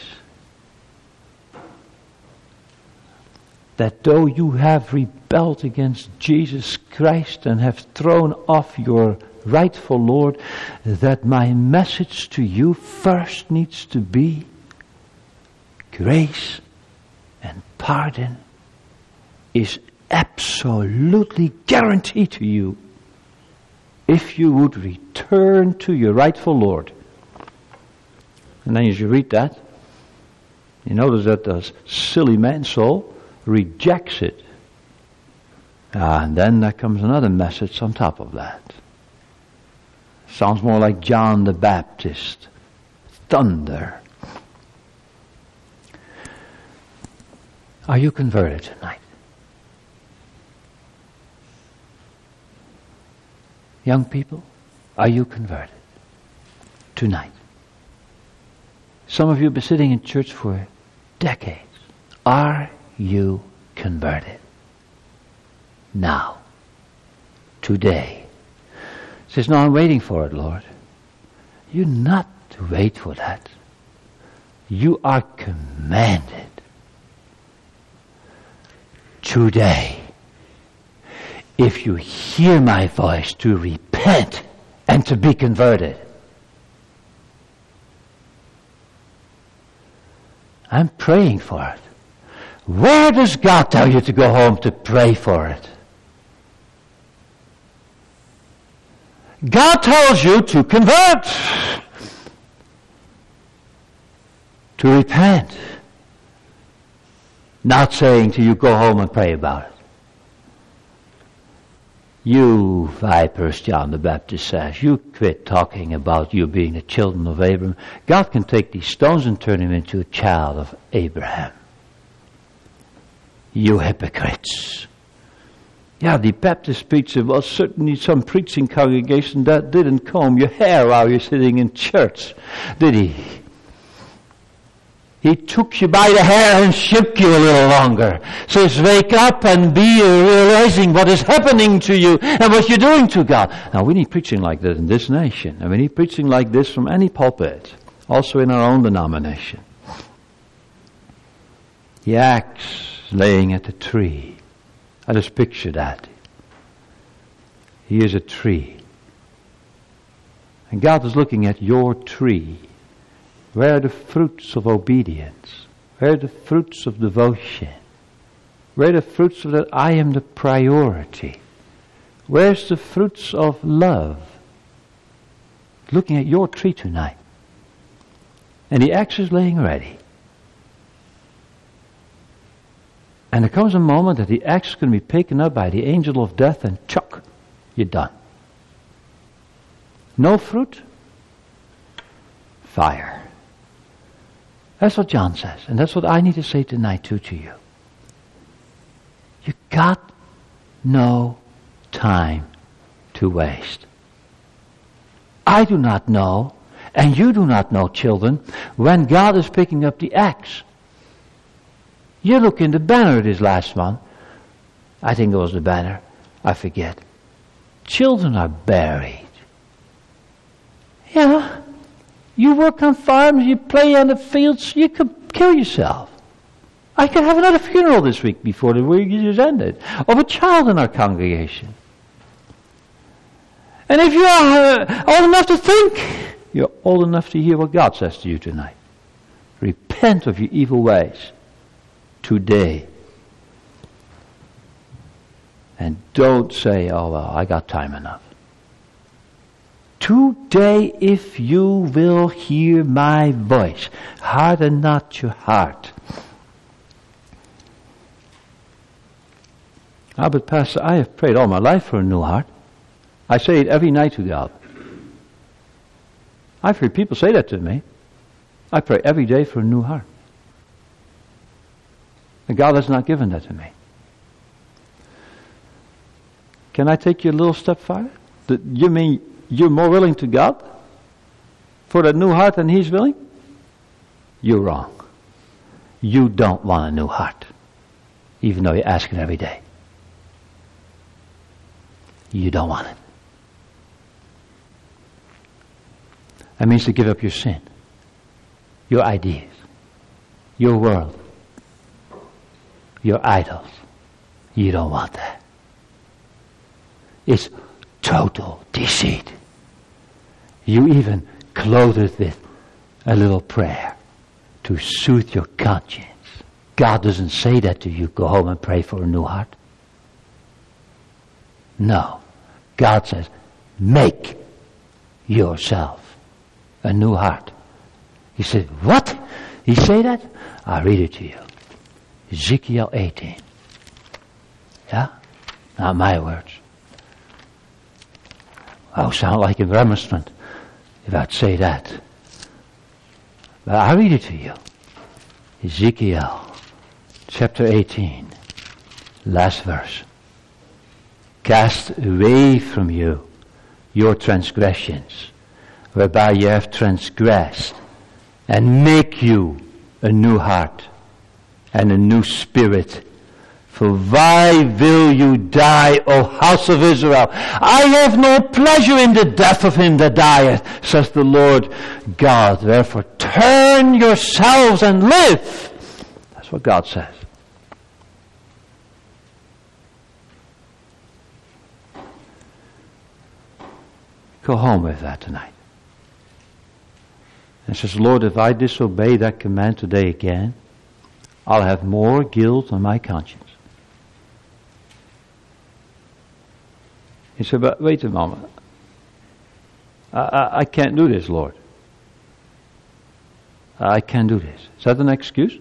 That though you have rebelled against Jesus Christ and have thrown off your rightful Lord, that my message to you first needs to be grace and pardon is absolutely guaranteed to you if you would return to your rightful Lord. And then as you read that, you notice that the silly man's soul rejects it. Ah, and then there comes another message on top of that. Sounds more like John the Baptist. Thunder. Are you converted tonight? Young people, are you converted? Tonight. Some of you have been sitting in church for decades. Are you converted? Now. Today. He says, no, I'm waiting for it, Lord. You're not to wait for that. You are commanded today, if you hear my voice, to repent and to be converted. I'm praying for it. Where does God tell you to go home to pray for it? God tells you to convert, to repent. Not saying to you, go home and pray about it. You vipers, John the Baptist says, you quit talking about you being the children of Abraham. God can take these stones and turn him into a child of Abraham. You hypocrites. Yeah, the Baptist preacher was certainly some preaching congregation that didn't comb your hair while you're sitting in church, did he? He took you by the hair and shook you a little longer. Says, wake up and be realizing what is happening to you and what you're doing to God. Now, we need preaching like that in this nation. And we need preaching like this from any pulpit. Also in our own denomination. The axe laying at the tree. I just picture that. He is a tree. And God is looking at your tree. Where are the fruits of obedience? Where are the fruits of devotion? Where are the fruits of that I am the priority? Where's the fruits of love? Looking at your tree tonight. And the axe is laying ready. And there comes a moment that the axe is going to be taken up by the angel of death and chuck, you're done. No fruit? Fire. That's what John says. And that's what I need to say tonight too to you. You got no time to waste. I do not know, and you do not know, children, when God is picking up the axe. You look in the banner, this last one. I think it was the banner. I forget. Children are buried. Yeah. You work on farms, you play on the fields, you could kill yourself. I could have another funeral this week before the week is ended of a child in our congregation. And if you are uh, old enough to think, you're old enough to hear what God says to you tonight. Repent of your evil ways today. And don't say, oh well, I got time enough. Today, if you will hear my voice, harden not your heart. Ah, but Pastor, I have prayed all my life for a new heart. I say it every night to God. I've heard people say that to me. I pray every day for a new heart. And God has not given that to me. Can I take you a little step farther? You mean you're more willing to God for that new heart than He's willing? You're wrong. You don't want a new heart, even though you ask it every day. You don't want it. That means to give up your sin, your ideas, your world, your idols. You don't want that. It's total deceit. You even clothe it with a little prayer to soothe your conscience. God doesn't say that to you, go home and pray for a new heart. No. God says, make yourself a new heart. He said, what? He say that? I'll read it to you. Ezekiel eighteen. Yeah? Not my words. I'll sound like a remonstrant if I'd say that. But I'll read it to you. Ezekiel chapter eighteen, last verse. Cast away from you your transgressions, whereby you have transgressed, and make you a new heart and a new spirit. For why will you die, O house of Israel? I have no pleasure in the death of him that dieth, says the Lord God. Therefore turn yourselves and live. That's what God says. Go home with that tonight. And says, Lord, if I disobey that command today again, I'll have more guilt on my conscience. He said, but wait a moment. I, I, I can't do this, Lord. I can't do this. Is that an excuse?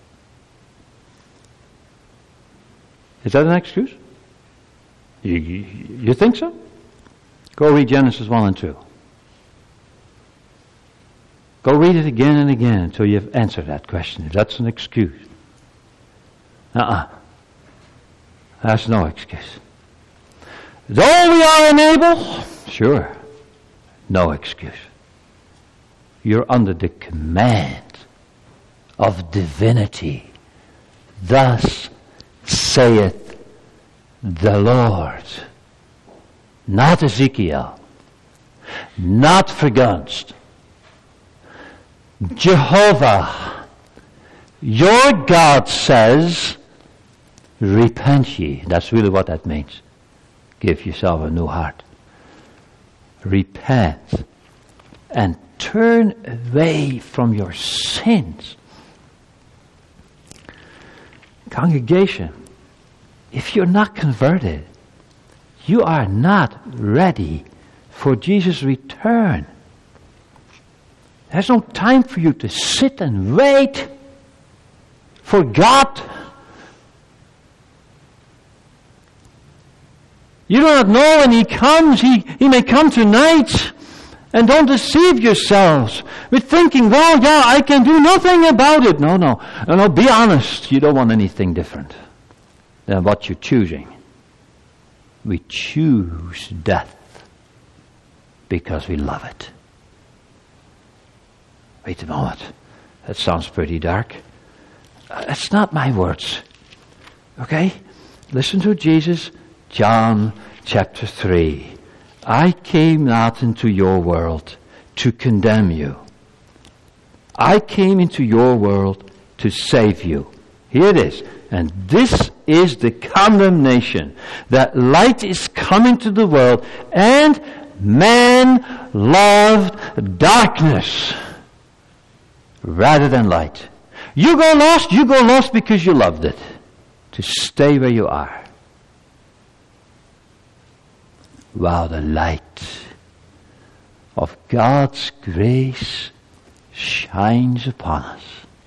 Is that an excuse? You, you, you think so? Go read Genesis one and two. Go read it again and again until you've answered that question. If that's an excuse. Uh-uh. That's no excuse. Though we are unable, sure, no excuse. You're under the command of divinity. Thus saith the Lord. Not Ezekiel. Not Vergunst. Jehovah. Your God says, repent ye. That's really what that means. Give yourself a new heart. Repent and turn away from your sins. Congregation, if you're not converted, you are not ready for Jesus' return. There's no time for you to sit and wait for God. You do not know when He comes. He, he may come tonight. And don't deceive yourselves with thinking, well, yeah, I can do nothing about it. No, no. No, no, be honest. You don't want anything different than what you're choosing. We choose death because we love it. Wait a moment. That sounds pretty dark. That's not my words. Okay? Listen to Jesus. John chapter three. I came not into your world to condemn you. I came into your world to save you. Here it is. And this is the condemnation, that light is coming to the world, and man loved darkness rather than light. You go lost, you go lost because you loved it. To stay where you are. While the light of God's grace shines upon us.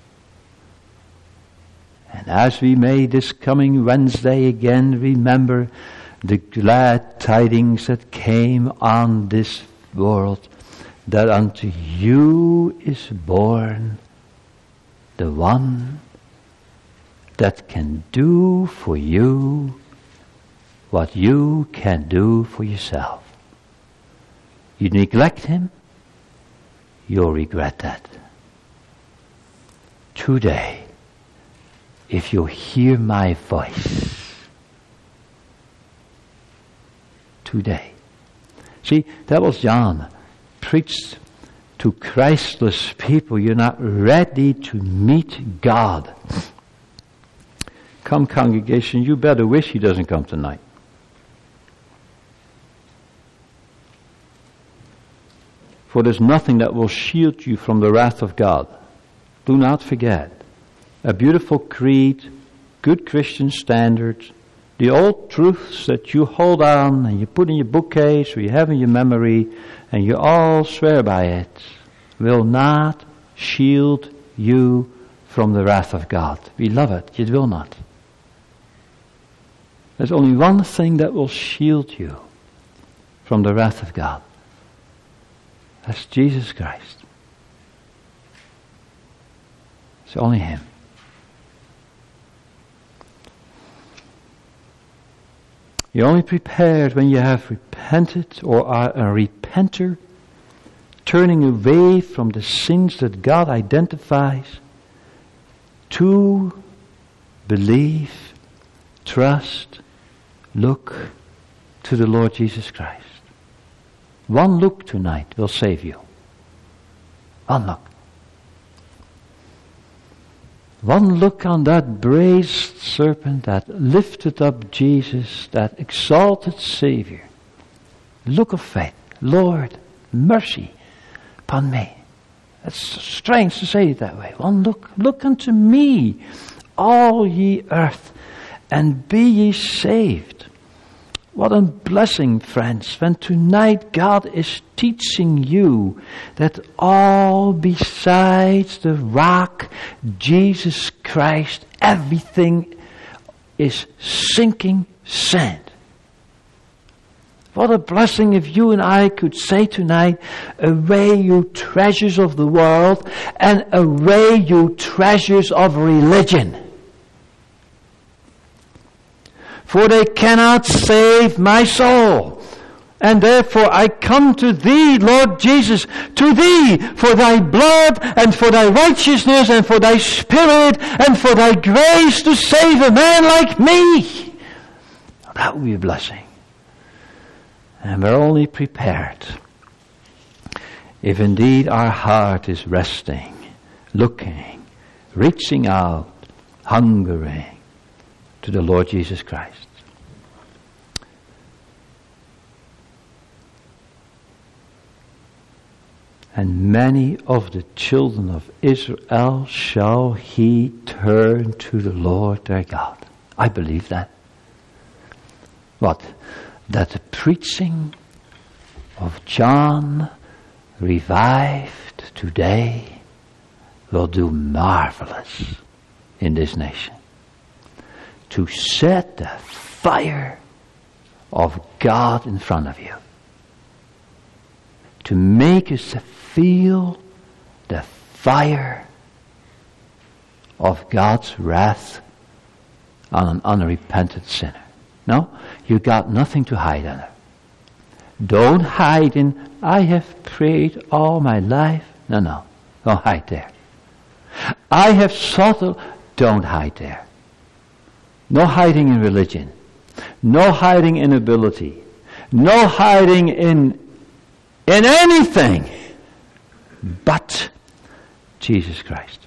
And as we may this coming Wednesday again remember the glad tidings that came on this world, that unto you is born the one that can do for you what you can do for yourself. You neglect him, you'll regret that. Today, if you hear my voice, today. See, that was John. Preached to Christless people. You're not ready to meet God. Come, congregation, you better wish he doesn't come tonight. For there's nothing that will shield you from the wrath of God. Do not forget. A beautiful creed, good Christian standards, the old truths that you hold on and you put in your bookcase or you have in your memory and you all swear by it, will not shield you from the wrath of God. Beloved, it will not. There's only one thing that will shield you from the wrath of God. That's Jesus Christ. It's only Him. You're only prepared when you have repented repented or are a repenter, turning away from the sins that God identifies, to believe, trust, look to the Lord Jesus Christ. One look tonight will save you. One look. One look on that brazen serpent that lifted up Jesus, that exalted Savior. Look of faith. Lord, mercy upon me. It's strange to say it that way. One look. Look unto me, all ye earth, and be ye saved. What a blessing, friends, when tonight God is teaching you that all besides the rock, Jesus Christ, everything is sinking sand. What a blessing if you and I could say tonight, away you treasures of the world, and away you treasures of religion. For they cannot save my soul. And therefore I come to thee, Lord Jesus, to thee for thy blood and for thy righteousness and for thy spirit and for thy grace to save a man like me. That would be a blessing. And we're only prepared if indeed our heart is resting, looking, reaching out, hungering to the Lord Jesus Christ. And many of the children of Israel shall he turn to the Lord their God. I believe that. What? That the preaching of John revived today will do marvelous in this nation. To set the fire of God in front of you. To make us feel the fire of God's wrath on an unrepentant sinner. No, you got nothing to hide under. Don't hide in, I have prayed all my life. No, no, don't hide there. I have sought, don't hide there. No hiding in religion. No hiding in ability. No hiding in, in anything but Jesus Christ.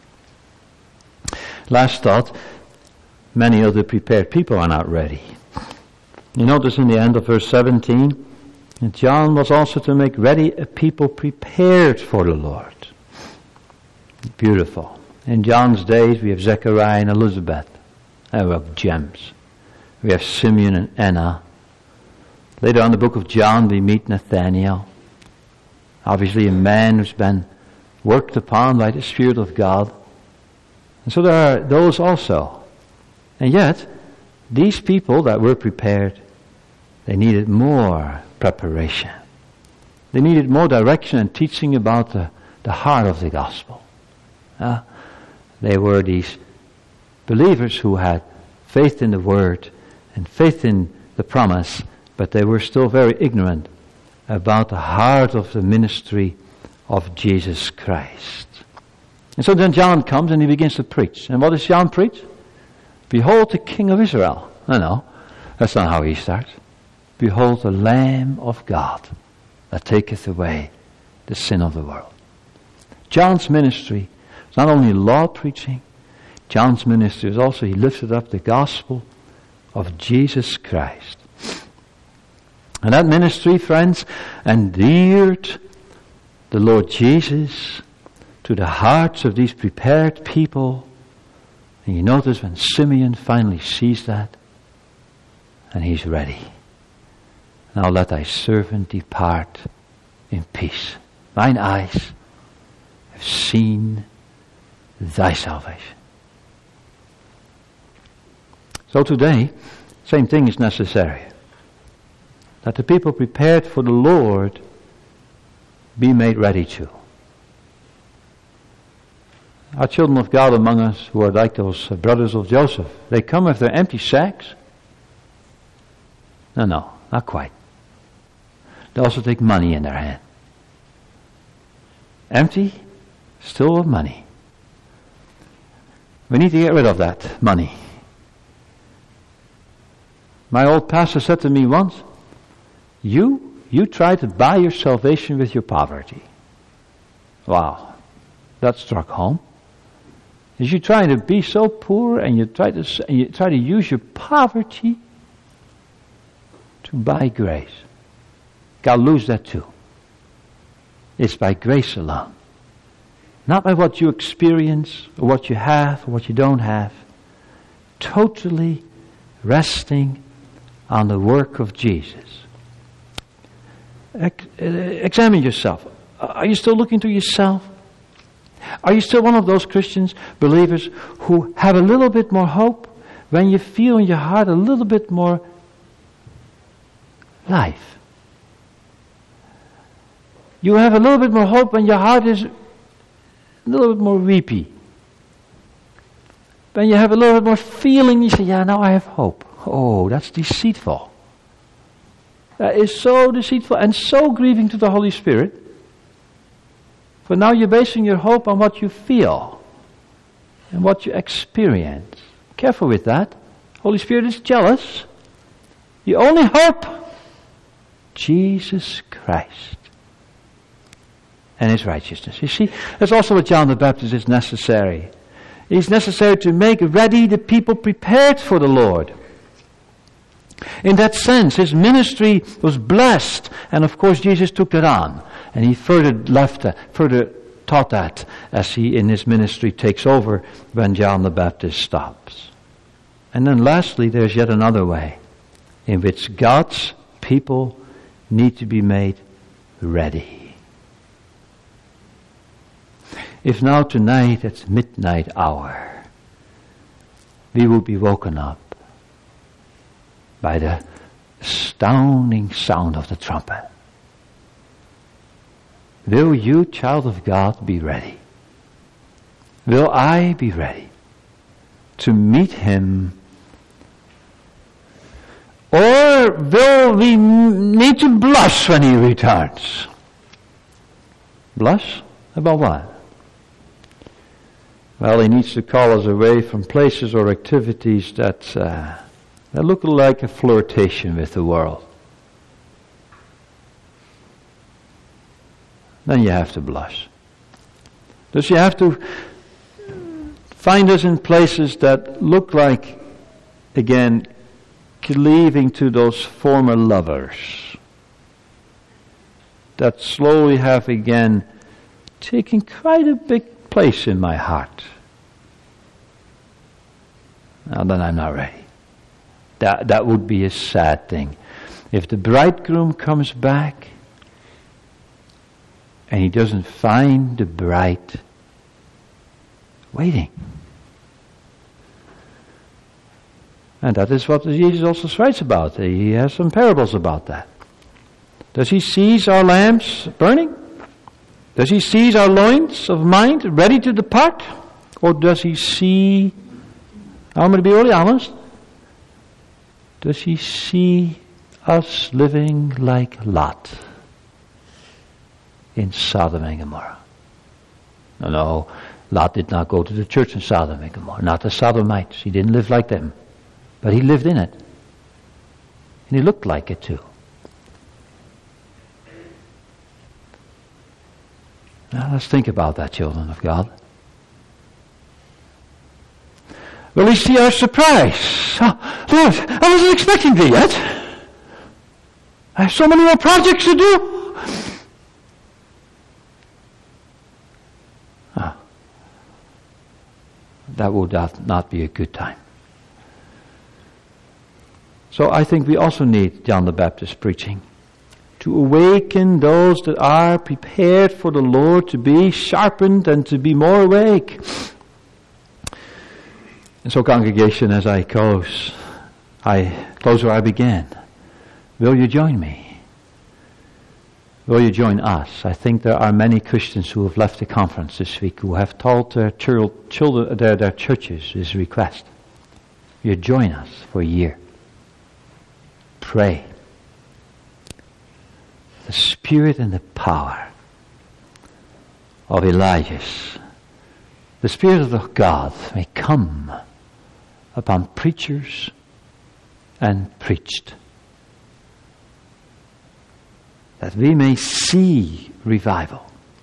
Last thought, many of the prepared people are not ready. You notice in the end of verse seventeen, that John was also to make ready a people prepared for the Lord. Beautiful. In John's days we have Zechariah and Elizabeth. And we have gems. We have Simeon and Anna. Later on in the book of John we meet Nathaniel. Obviously a man who's been worked upon by the Spirit of God. And so there are those also. And yet, these people that were prepared, they needed more preparation. They needed more direction and teaching about the, the heart of the gospel. Uh, they were these believers who had faith in the word and faith in the promise, but they were still very ignorant about the heart of the ministry of Jesus Christ. And so then John comes and he begins to preach. And what does John preach? Behold the King of Israel. No, no, that's not how he starts. Behold the Lamb of God that taketh away the sin of the world. John's ministry is not only law preaching, John's ministry is also, he lifted up the gospel of Jesus Christ. And that ministry, friends, endeared the Lord Jesus to the hearts of these prepared people. And you notice when Simeon finally sees that, and he's ready. Now let thy servant depart in peace. Mine eyes have seen thy salvation. So today, same thing is necessary. That the people prepared for the Lord be made ready too. Our children of God among us who are like those brothers of Joseph, they come with their empty sacks. No, no, not quite. They also take money in their hand. Empty, still with money. We need to get rid of that money. My old pastor said to me once, you, you try to buy your salvation with your poverty. Wow, that struck home. Is you try to be so poor and you try to and you try to use your poverty to buy grace. God lose that too. It's by grace alone. Not by what you experience or what you have or what you don't have. Totally resting on the work of Jesus. Ex- examine yourself. Are you still looking to yourself? Are you still one of those Christians, believers, who have a little bit more hope when you feel in your heart a little bit more life? You have a little bit more hope when your heart is a little bit more weepy. When you have a little bit more feeling, you say, yeah, now I have hope. Oh, that's deceitful. That is so deceitful and so grieving to the Holy Spirit. For now you're basing your hope on what you feel and what you experience. Careful with that. Holy Spirit is jealous. You only hope Jesus Christ and His righteousness. You see, that's also what John the Baptist is necessary. He's necessary to make ready the people prepared for the Lord. In that sense, His ministry was blessed, and of course Jesus took that on. And He further left that, further taught that as He in His ministry takes over when John the Baptist stops. And then lastly, there's yet another way in which God's people need to be made ready. If now tonight at midnight hour we will be woken up by the astounding sound of the trumpet, will you, child of God, be ready? Will I be ready to meet Him? Or will we need to blush when He returns? Blush? About what? Well, He needs to call us away from places or activities that, uh, that look like a flirtation with the world. Then you have to blush. Does He have to find us in places that look like, again, cleaving to those former lovers that slowly have again taken quite a big place in my heart? Now then I'm not ready. That, that would be a sad thing. If the bridegroom comes back and he doesn't find the bride waiting. And that is what Jesus also writes about. He has some parables about that. Does He seize our lamps burning? Does He seize our loins of mind ready to depart? Or does He see, I'm going to be really honest, does He see us living like Lot in Sodom and Gomorrah? No, no, Lot did not go to the church in Sodom and Gomorrah. Not the Sodomites. He didn't live like them. But he lived in it. And he looked like it too. Now let's think about that, children of God. Will we see our surprise? Oh, Lord, I wasn't expecting thee yet. I have so many more projects to do. Ah, that would not be a good time. So I think we also need John the Baptist preaching to awaken those that are prepared for the Lord to be sharpened and to be more awake. And so, congregation, as I close, I close where I began. Will you join me? Will you join us? I think there are many Christians who have left the conference this week who have told their children, their, their churches this request. Will you join us for a year? Pray. the spirit and the power of Elijah, the Spirit of God may come upon preachers and preached, that we may see revival.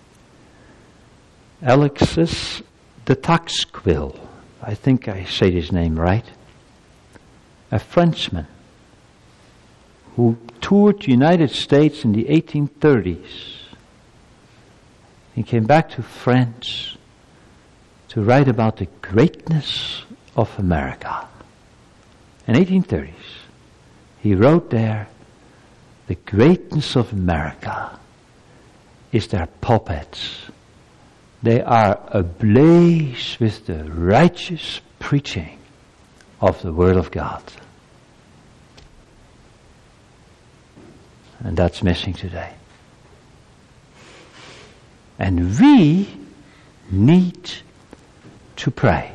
Alexis de Tocqueville, I think I say his name right, a Frenchman who toured the United States in the eighteen thirties. He came back to France to write about the greatness of America. In eighteen thirties, he wrote there, the greatness of America is their pulpits. They are ablaze with the righteous preaching of the Word of God. And that's missing today. And we need to pray.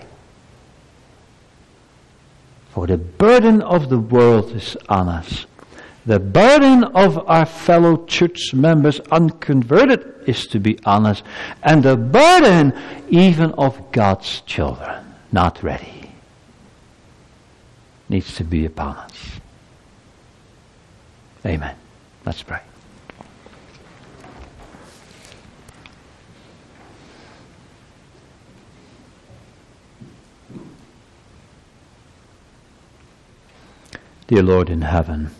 For the burden of the world is on us. The burden of our fellow church members unconverted is to be on us. And the burden even of God's children, not ready, needs to be upon us. Amen. Let's pray. Dear Lord in heaven,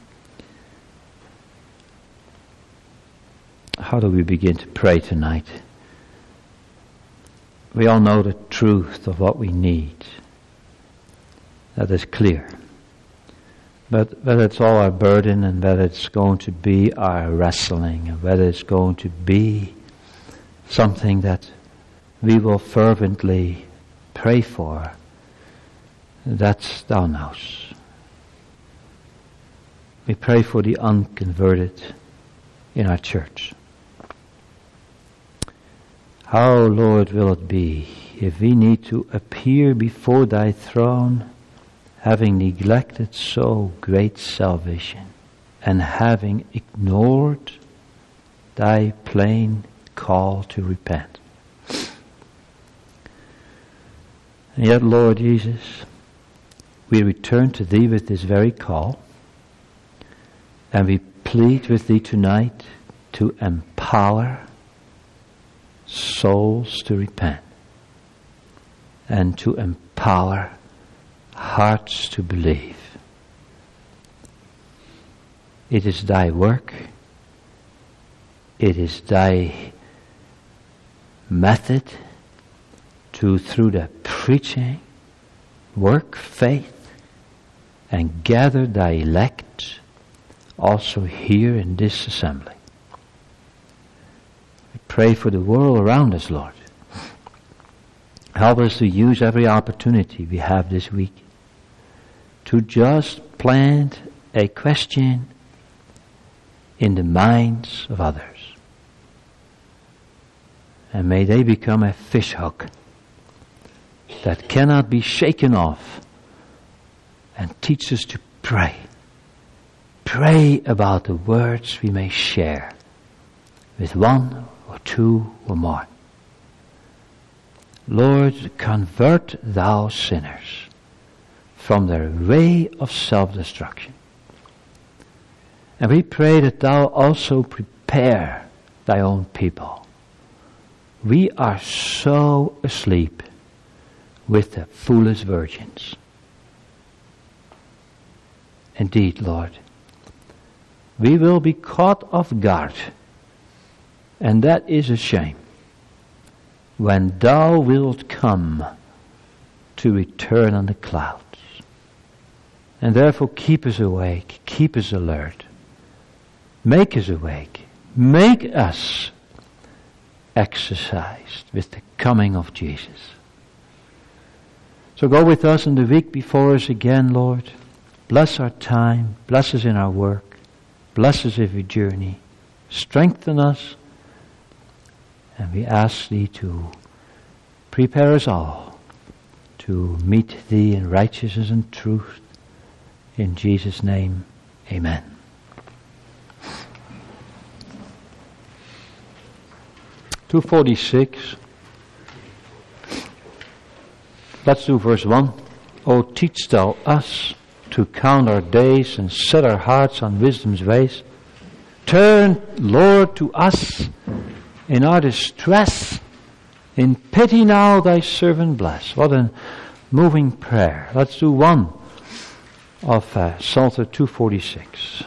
how do we begin to pray tonight? We all know the truth of what we need. That is clear. But whether it's all our burden and whether it's going to be our wrestling and whether it's going to be something that we will fervently pray for, that's thou knowest. We pray for the unconverted in our church. How, Lord, will it be if we need to appear before thy throne, having neglected so great salvation and having ignored thy plain call to repent? And yet, Lord Jesus, we return to thee with this very call, and we plead with thee tonight to empower souls to repent and to empower hearts to believe. It is thy work. It is thy method to, through the preaching, work faith and gather thy elect also here in this assembly. We pray for the world around us, Lord. Help us to use every opportunity we have this week to just plant a question in the minds of others. And may they become a fish hook that cannot be shaken off, and teach us to pray. Pray about the words we may share with one or two or more. Lord, convert thou sinners from their way of self-destruction. And we pray that thou also prepare thy own people. We are so asleep with the foolish virgins. Indeed, Lord, we will be caught off guard, and that is a shame, when thou wilt come to return on the clouds. And therefore keep us awake, keep us alert, make us awake, make us exercised with the coming of Jesus. So go with us in the week before us again, Lord. Bless our time, bless us in our work, bless us every journey, strengthen us, and we ask thee to prepare us all to meet thee in righteousness and truth. In Jesus' name, amen. two forty-six. Let's do verse one. O teach thou us to count our days and set our hearts on wisdom's ways. Turn, Lord, to us in our distress. In pity now thy servant bless. What a moving prayer. Let's do one of uh, Psalter two forty-six.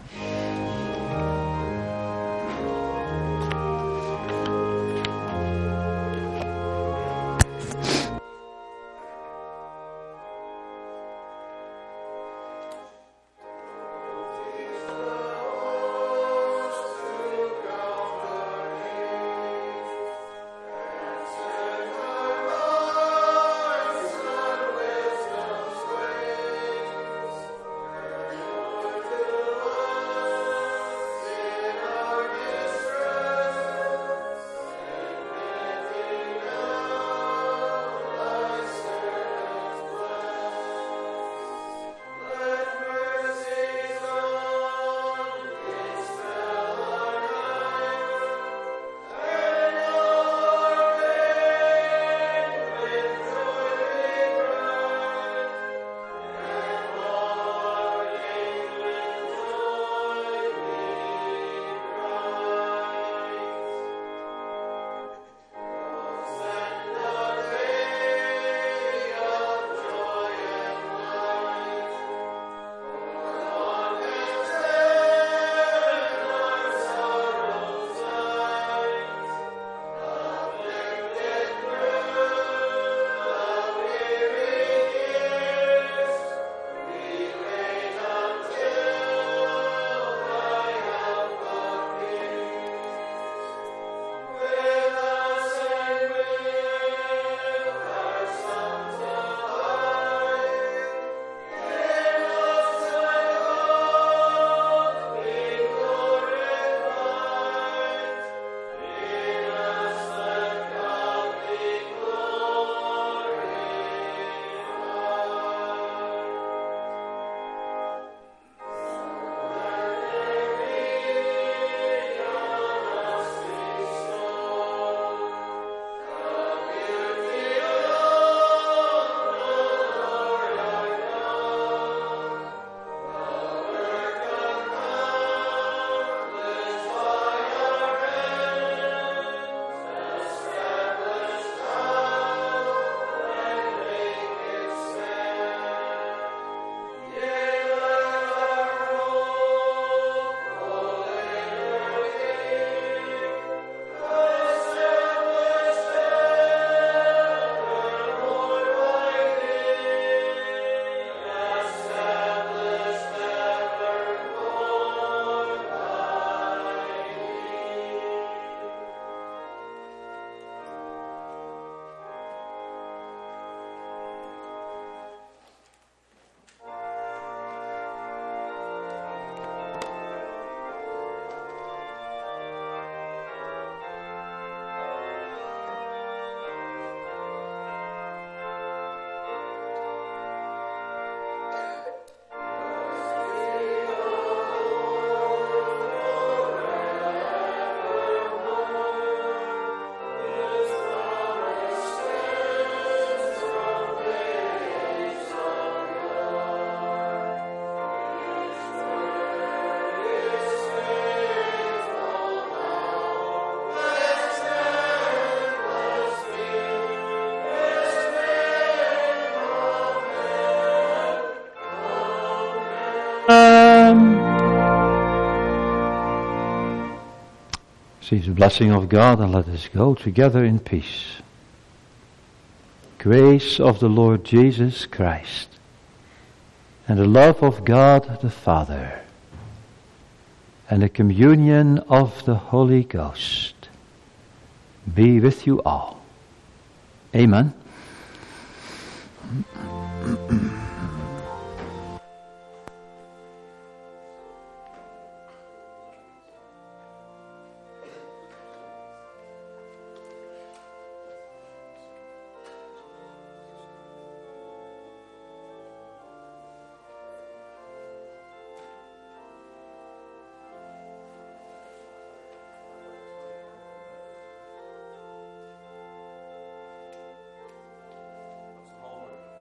Receive the blessing of God and let us go together in peace. Grace of the Lord Jesus Christ and the love of God the Father and the communion of the Holy Ghost be with you all. Amen.